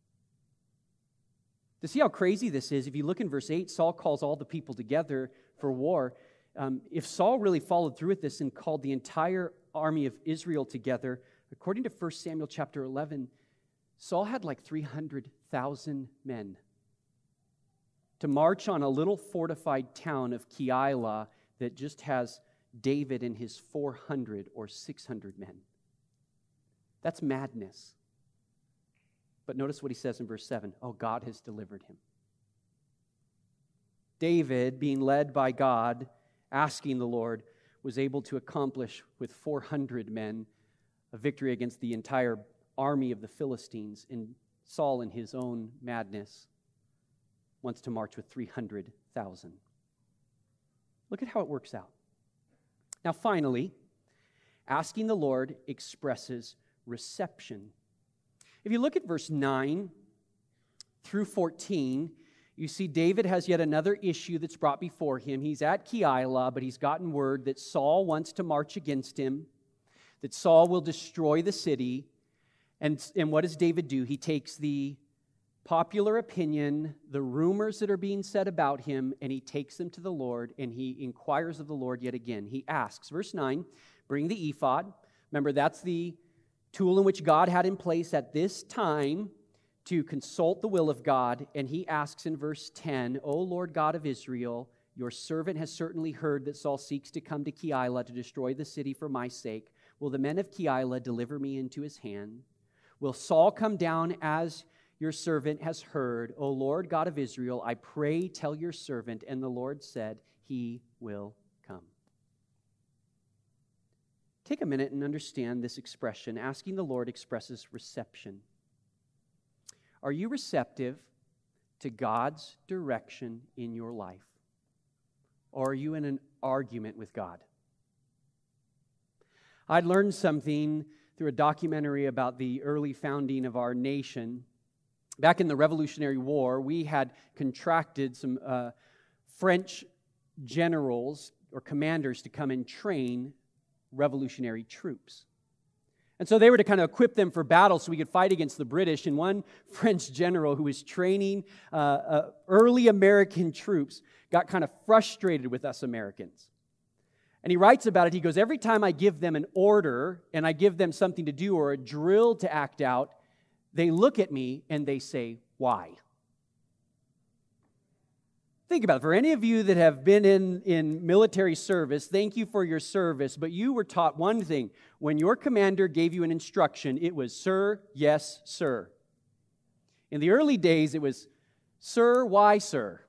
To see how crazy this is, if you look in verse 8, Saul calls all the people together for war. If Saul really followed through with this and called the entire army of Israel together, according to 1 Samuel chapter 11, Saul had like 300,000 men to march on a little fortified town of Keilah that just has David and his 400 or 600 men. That's madness. But notice what he says in verse 7. Oh, God has delivered him. David, being led by God, asking the Lord, was able to accomplish with 400 men a victory against the entire army of the Philistines. And Saul, in his own madness, wants to march with 300,000. Look at how it works out. Now, finally, asking the Lord expresses reception. If you look at verse 9 through 14, you see David has yet another issue that's brought before him. He's at Keilah, but he's gotten word that Saul wants to march against him, that Saul will destroy the city. And what does David do? He takes the popular opinion, the rumors that are being said about him, and he takes them to the Lord, and he inquires of the Lord yet again. He asks, verse 9, bring the ephod. Remember, that's the tool in which God had in place at this time to consult the will of God. And he asks in verse 10, O Lord God of Israel, your servant has certainly heard that Saul seeks to come to Keilah to destroy the city for my sake. Will the men of Keilah deliver me into his hand? Will Saul come down as your servant has heard? O Lord God of Israel, I pray tell your servant. And the Lord said, he will come. Take a minute and understand this expression. Asking the Lord expresses reception. Are you receptive to God's direction in your life? Or are you in an argument with God? I'd learned something through a documentary about the early founding of our nation. Back in the Revolutionary War, we had contracted some French generals or commanders to come and train revolutionary troops. And so they were to kind of equip them for battle so we could fight against the British. And one French general who was training early American troops got kind of frustrated with us Americans. And he writes about it. He goes, every time I give them an order and I give them something to do or a drill to act out, they look at me and they say, why? Think about it. For any of you that have been in military service, thank you for your service, but you were taught one thing. When your commander gave you an instruction, it was, sir, yes, sir. In the early days, it was, sir, why, sir?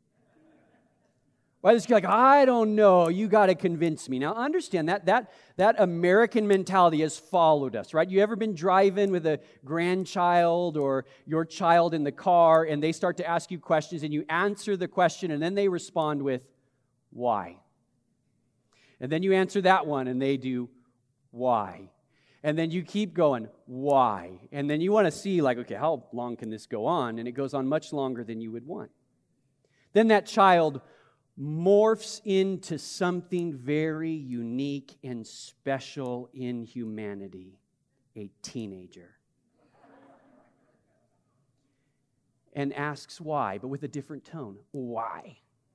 Why is like, I don't know, you got to convince me. Now, understand that American mentality has followed us, right? You ever been driving with a grandchild or your child in the car, and they start to ask you questions, and you answer the question, and then they respond with, why? And then you answer that one, and they do, why? And then you keep going, why? And then you want to see, like, okay, how long can this go on? And it goes on much longer than you would want. Then that child morphs into something very unique and special in humanity, a teenager. And asks why, but with a different tone. Why?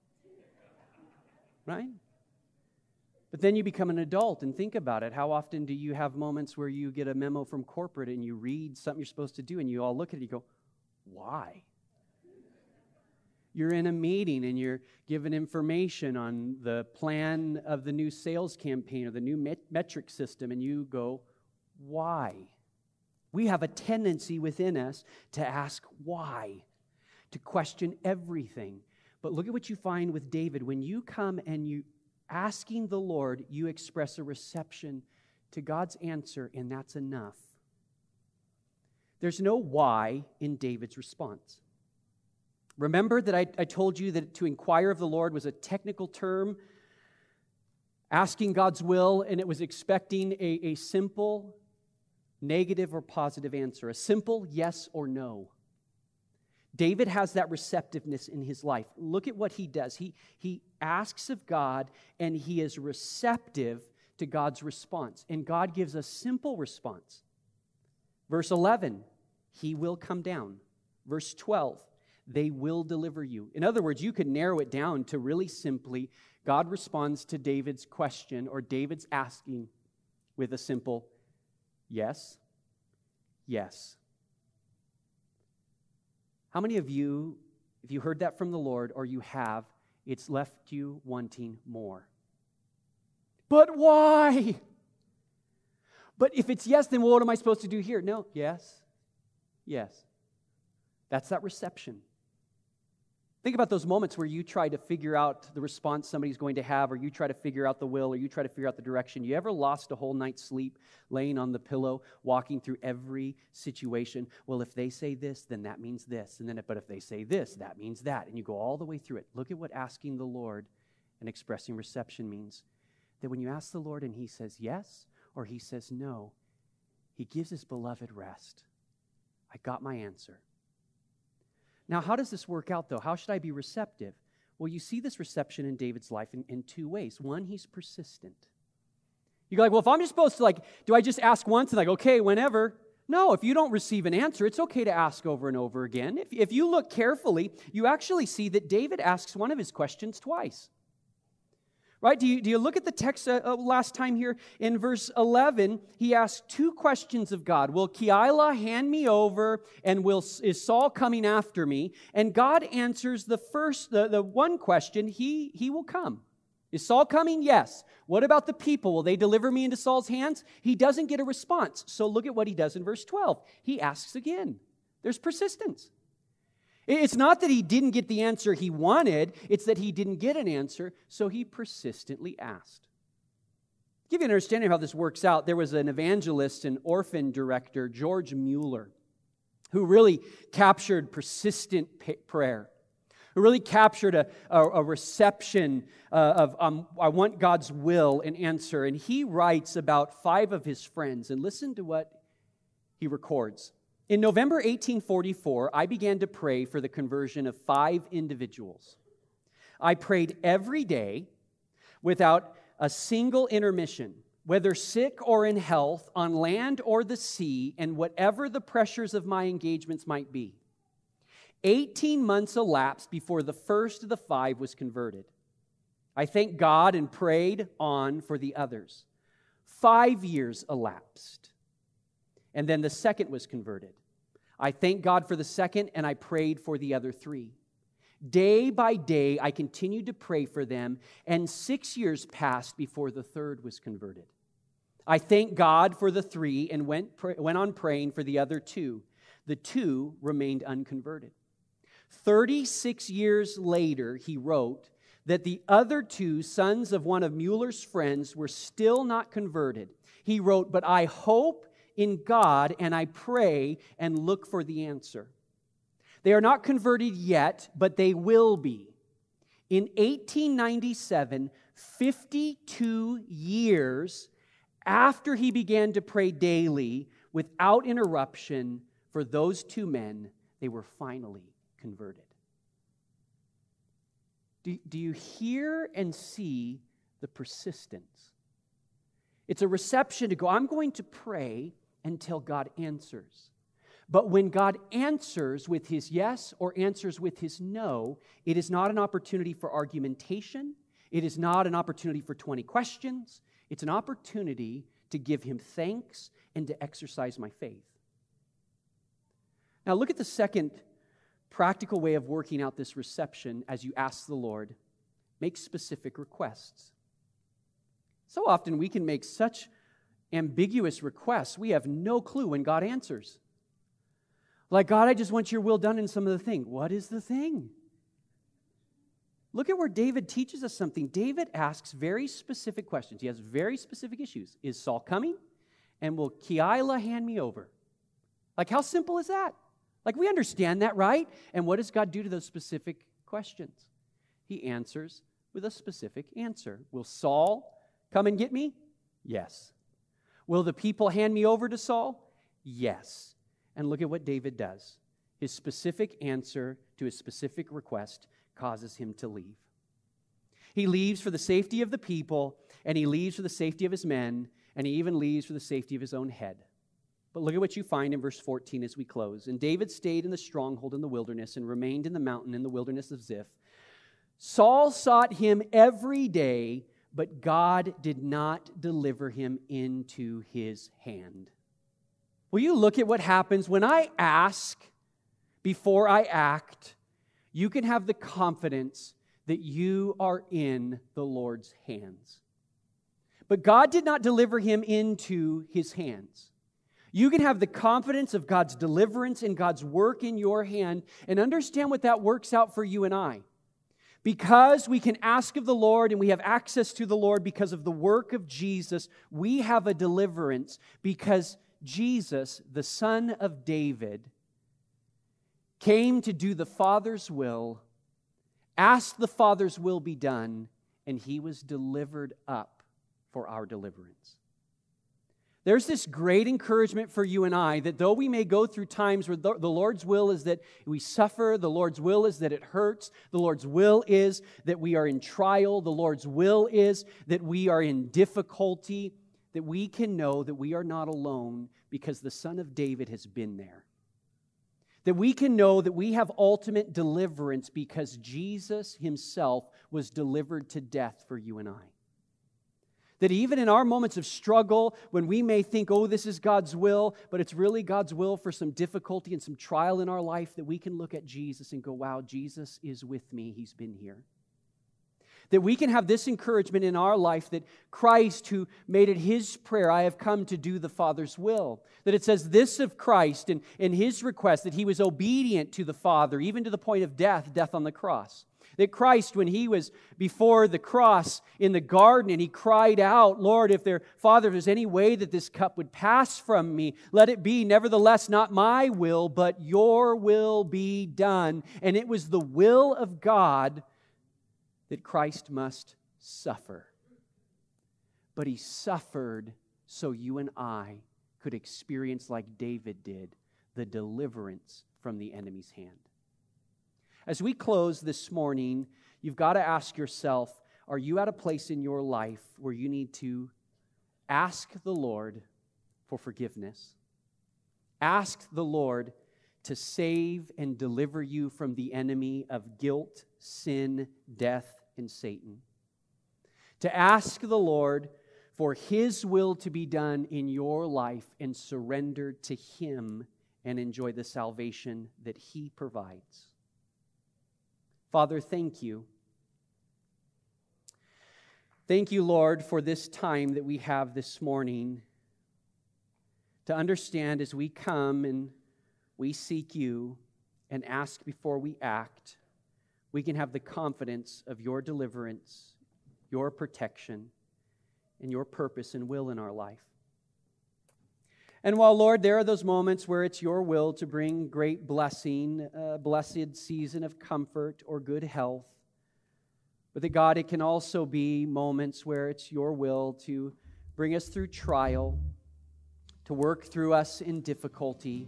Right? But then you become an adult and think about it. How often do you have moments where you get a memo from corporate and you read something you're supposed to do and you all look at it and you go, why? You're in a meeting and you're given information on the plan of the new sales campaign or the new metric system, and you go, why? We have a tendency within us to ask why, to question everything. But look at what you find with David. When you come and you asking the Lord, you express a reception to God's answer, and that's enough. There's no why in David's response. Remember that I told you that to inquire of the Lord was a technical term, asking God's will, and it was expecting a simple negative or positive answer, a simple yes or no. David has that receptiveness in his life. Look at what he does. He asks of God, and he is receptive to God's response. And God gives a simple response. Verse 11, He will come down. Verse 12, they will deliver you. In other words, you could narrow it down to really simply, God responds to David's question or David's asking with a simple yes, yes. How many of you, if you heard that from the Lord or you have, it's left you wanting more? But why? But if it's yes, then what am I supposed to do here? No, yes, yes. That's that reception. Think about those moments where you try to figure out the response somebody's going to have, or you try to figure out the will, or you try to figure out the direction. You ever lost a whole night's sleep laying on the pillow, walking through every situation? Well, if they say this, then that means this. And then, but if they say this, that means that. And you go all the way through it. Look at what asking the Lord and expressing reception means. That when you ask the Lord and He says yes, or He says no, He gives His beloved rest. I got my answer. Now, how does this work out, though? How should I be receptive? Well, you see this reception in David's life in two ways. One, he's persistent. You go like, well, if I'm just supposed to, do I just ask once and okay, whenever? No, if you don't receive an answer, it's okay to ask over and over again. If you look carefully, you actually see that David asks one of his questions twice. Right? Do you look at the text last time here? In verse 11, he asks two questions of God. Will Keilah hand me over, and is Saul coming after me? And God answers the one question, he will come. Is Saul coming? Yes. What about the people? Will they deliver me into Saul's hands? He doesn't get a response. So look at what he does in verse 12. He asks again. There's persistence. It's not that he didn't get the answer he wanted, it's that he didn't get an answer, so he persistently asked. To give you an understanding of how this works out, there was an evangelist and orphan director, George Mueller, who really captured persistent prayer, who really captured a reception of I want God's will and answer. And he writes about 5 of his friends, and listen to what he records. In November 1844, I began to pray for the conversion of 5 individuals. I prayed every day without a single intermission, whether sick or in health, on land or the sea, and whatever the pressures of my engagements might be. 18 months elapsed before the first of the 5 was converted. I thanked God and prayed on for the others. 5 years elapsed. And then the second was converted. I thanked God for the second, and I prayed for the other 3. Day by day, I continued to pray for them, and 6 years passed before the third was converted. I thanked God for the 3 and went on praying for the other 2. The 2 remained unconverted. 36 years later, he wrote that the other 2 sons of one of Mueller's friends were still not converted. He wrote, but I hope in God, and I pray and look for the answer. They are not converted yet, but they will be. In 1897, 52 years after he began to pray daily without interruption for those 2 men, they were finally converted. Do you hear and see the persistence? It's a reception to go, I'm going to pray until God answers. But when God answers with His yes or answers with His no, it is not an opportunity for argumentation. It is not an opportunity for 20 questions. It's an opportunity to give Him thanks and to exercise my faith. Now look at the second practical way of working out this reception as you ask the Lord. Make specific requests. So often we can make such ambiguous requests, we have no clue when God answers. Like, God, I just want your will done in some of the thing. What is the thing? Look at where David teaches us something. David asks very specific questions. He has very specific issues. Is Saul coming? And will Keilah hand me over? Like, how simple is that? Like, we understand that, right? And what does God do to those specific questions? He answers with a specific answer. Will Saul come and get me? Yes. Will the people hand me over to Saul? Yes. And look at what David does. His specific answer to his specific request causes him to leave. He leaves for the safety of the people, and he leaves for the safety of his men, and he even leaves for the safety of his own head. But look at what you find in verse 14 as we close. And David stayed in the stronghold in the wilderness and remained in the mountain in the wilderness of Ziph. Saul sought him every day, but God did not deliver him into his hand. Will you look at what happens when I ask before I act? You can have the confidence that you are in the Lord's hands. But God did not deliver him into his hands. You can have the confidence of God's deliverance and God's work in your hand and understand what that works out for you and I. Because we can ask of the Lord and we have access to the Lord because of the work of Jesus, we have a deliverance because Jesus, the Son of David, came to do the Father's will, asked the Father's will be done, and he was delivered up for our deliverance. There's this great encouragement for you and I that though we may go through times where the Lord's will is that we suffer, the Lord's will is that it hurts, the Lord's will is that we are in trial, the Lord's will is that we are in difficulty, that we can know that we are not alone because the Son of David has been there. That we can know that we have ultimate deliverance because Jesus himself was delivered to death for you and I. That even in our moments of struggle, when we may think, oh, this is God's will, but it's really God's will for some difficulty and some trial in our life, that we can look at Jesus and go, wow, Jesus is with me. He's been here. That we can have this encouragement in our life that Christ, who made it his prayer, I have come to do the Father's will. That it says this of Christ in his request, that he was obedient to the Father, even to the point of death on the cross. That Christ, when he was before the cross in the garden and he cried out, Lord, if there's any way that this cup would pass from me, let it be, nevertheless, not my will, but your will be done. And it was the will of God that Christ must suffer. But he suffered so you and I could experience, like David did, the deliverance from the enemy's hand. As we close this morning, you've got to ask yourself, are you at a place in your life where you need to ask the Lord for forgiveness? Ask the Lord to save and deliver you from the enemy of guilt, sin, death, and Satan. To ask the Lord for his will to be done in your life and surrender to him and enjoy the salvation that he provides. Father, thank you. Thank you, Lord, for this time that we have this morning to understand as we come and we seek you and ask before we act, we can have the confidence of your deliverance, your protection, and your purpose and will in our life. And while, Lord, there are those moments where it's your will to bring great blessing, a blessed season of comfort or good health, but that, God, it can also be moments where it's your will to bring us through trial, to work through us in difficulty,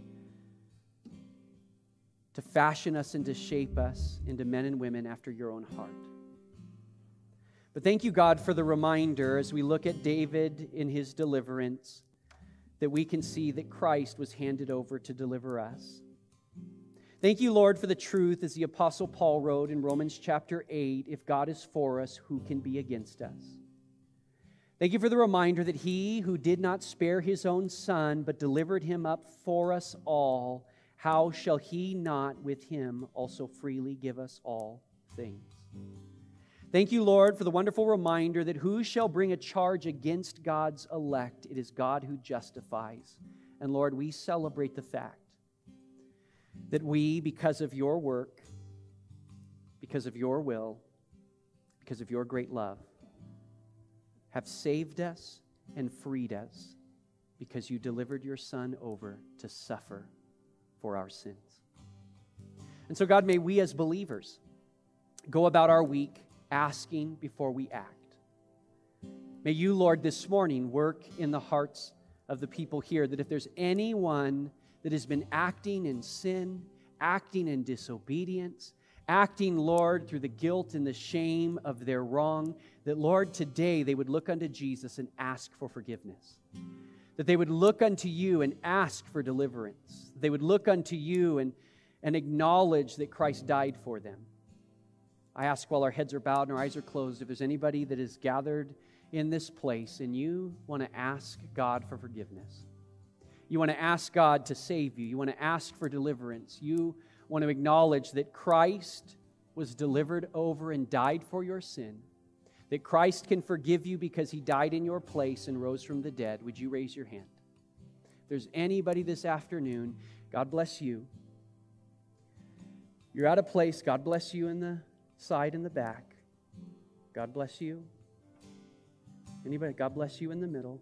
to fashion us and to shape us into men and women after your own heart. But thank you, God, for the reminder as we look at David in his deliverance, that we can see that Christ was handed over to deliver us. Thank you, Lord, for the truth, as the Apostle Paul wrote in Romans chapter 8, if God is for us, who can be against us? Thank you for the reminder that he who did not spare his own son, but delivered him up for us all, how shall he not with him also freely give us all things? Thank you, Lord, for the wonderful reminder that who shall bring a charge against God's elect? It is God who justifies. And Lord, we celebrate the fact that we, because of your work, because of your will, because of your great love, have saved us and freed us because you delivered your Son over to suffer for our sins. And so, God, may we as believers go about our week asking before we act. May you, Lord, this morning work in the hearts of the people here, that if there's anyone that has been acting in sin, acting in disobedience, acting, Lord, through the guilt and the shame of their wrong, that, Lord, today they would look unto Jesus and ask for forgiveness. That they would look unto you and ask for deliverance. They would look unto you and acknowledge that Christ died for them. I ask while our heads are bowed and our eyes are closed, if there's anybody that is gathered in this place and you want to ask God for forgiveness. You want to ask God to save you. You want to ask for deliverance. You want to acknowledge that Christ was delivered over and died for your sin. That Christ can forgive you because He died in your place and rose from the dead. Would you raise your hand? If there's anybody this afternoon, God bless you. You're out of place. God bless you in the side and the back. God bless you. Anybody? God bless you in the middle.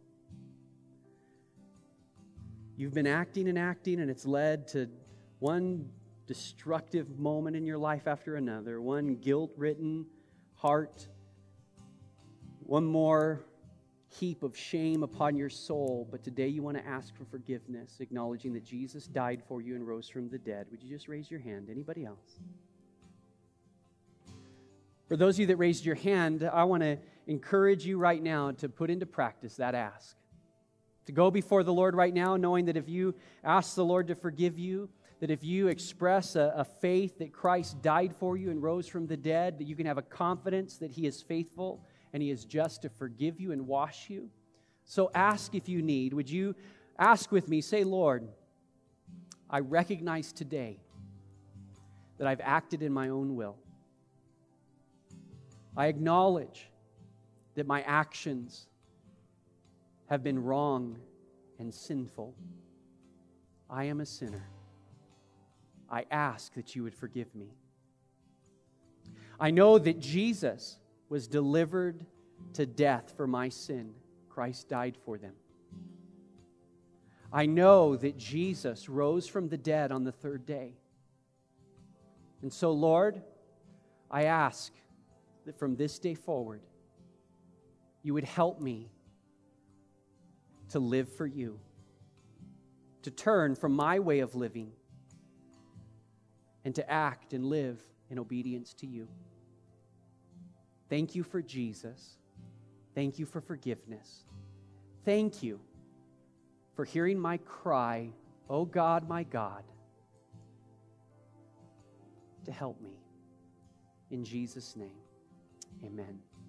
You've been acting, and it's led to one destructive moment in your life after another, one guilt-ridden heart, one more heap of shame upon your soul. But today you want to ask for forgiveness, acknowledging that Jesus died for you and rose from the dead. Would you just raise your hand? Anybody else? For those of you that raised your hand, I want to encourage you right now to put into practice that ask. To go before the Lord right now, knowing that if you ask the Lord to forgive you, that if you express a faith that Christ died for you and rose from the dead, that you can have a confidence that He is faithful and He is just to forgive you and wash you. So ask if you need. Would you ask with me? Say, Lord, I recognize today that I've acted in my own will. I acknowledge that my actions have been wrong and sinful. I am a sinner. I ask that you would forgive me. I know that Jesus was delivered to death for my sin. Christ died for them. I know that Jesus rose from the dead on the third day. And so, Lord, I ask that from this day forward, you would help me to live for you, to turn from my way of living and to act and live in obedience to you. Thank you for Jesus. Thank you for forgiveness. Thank you for hearing my cry, oh God, my God, to help me. In Jesus' name, amen.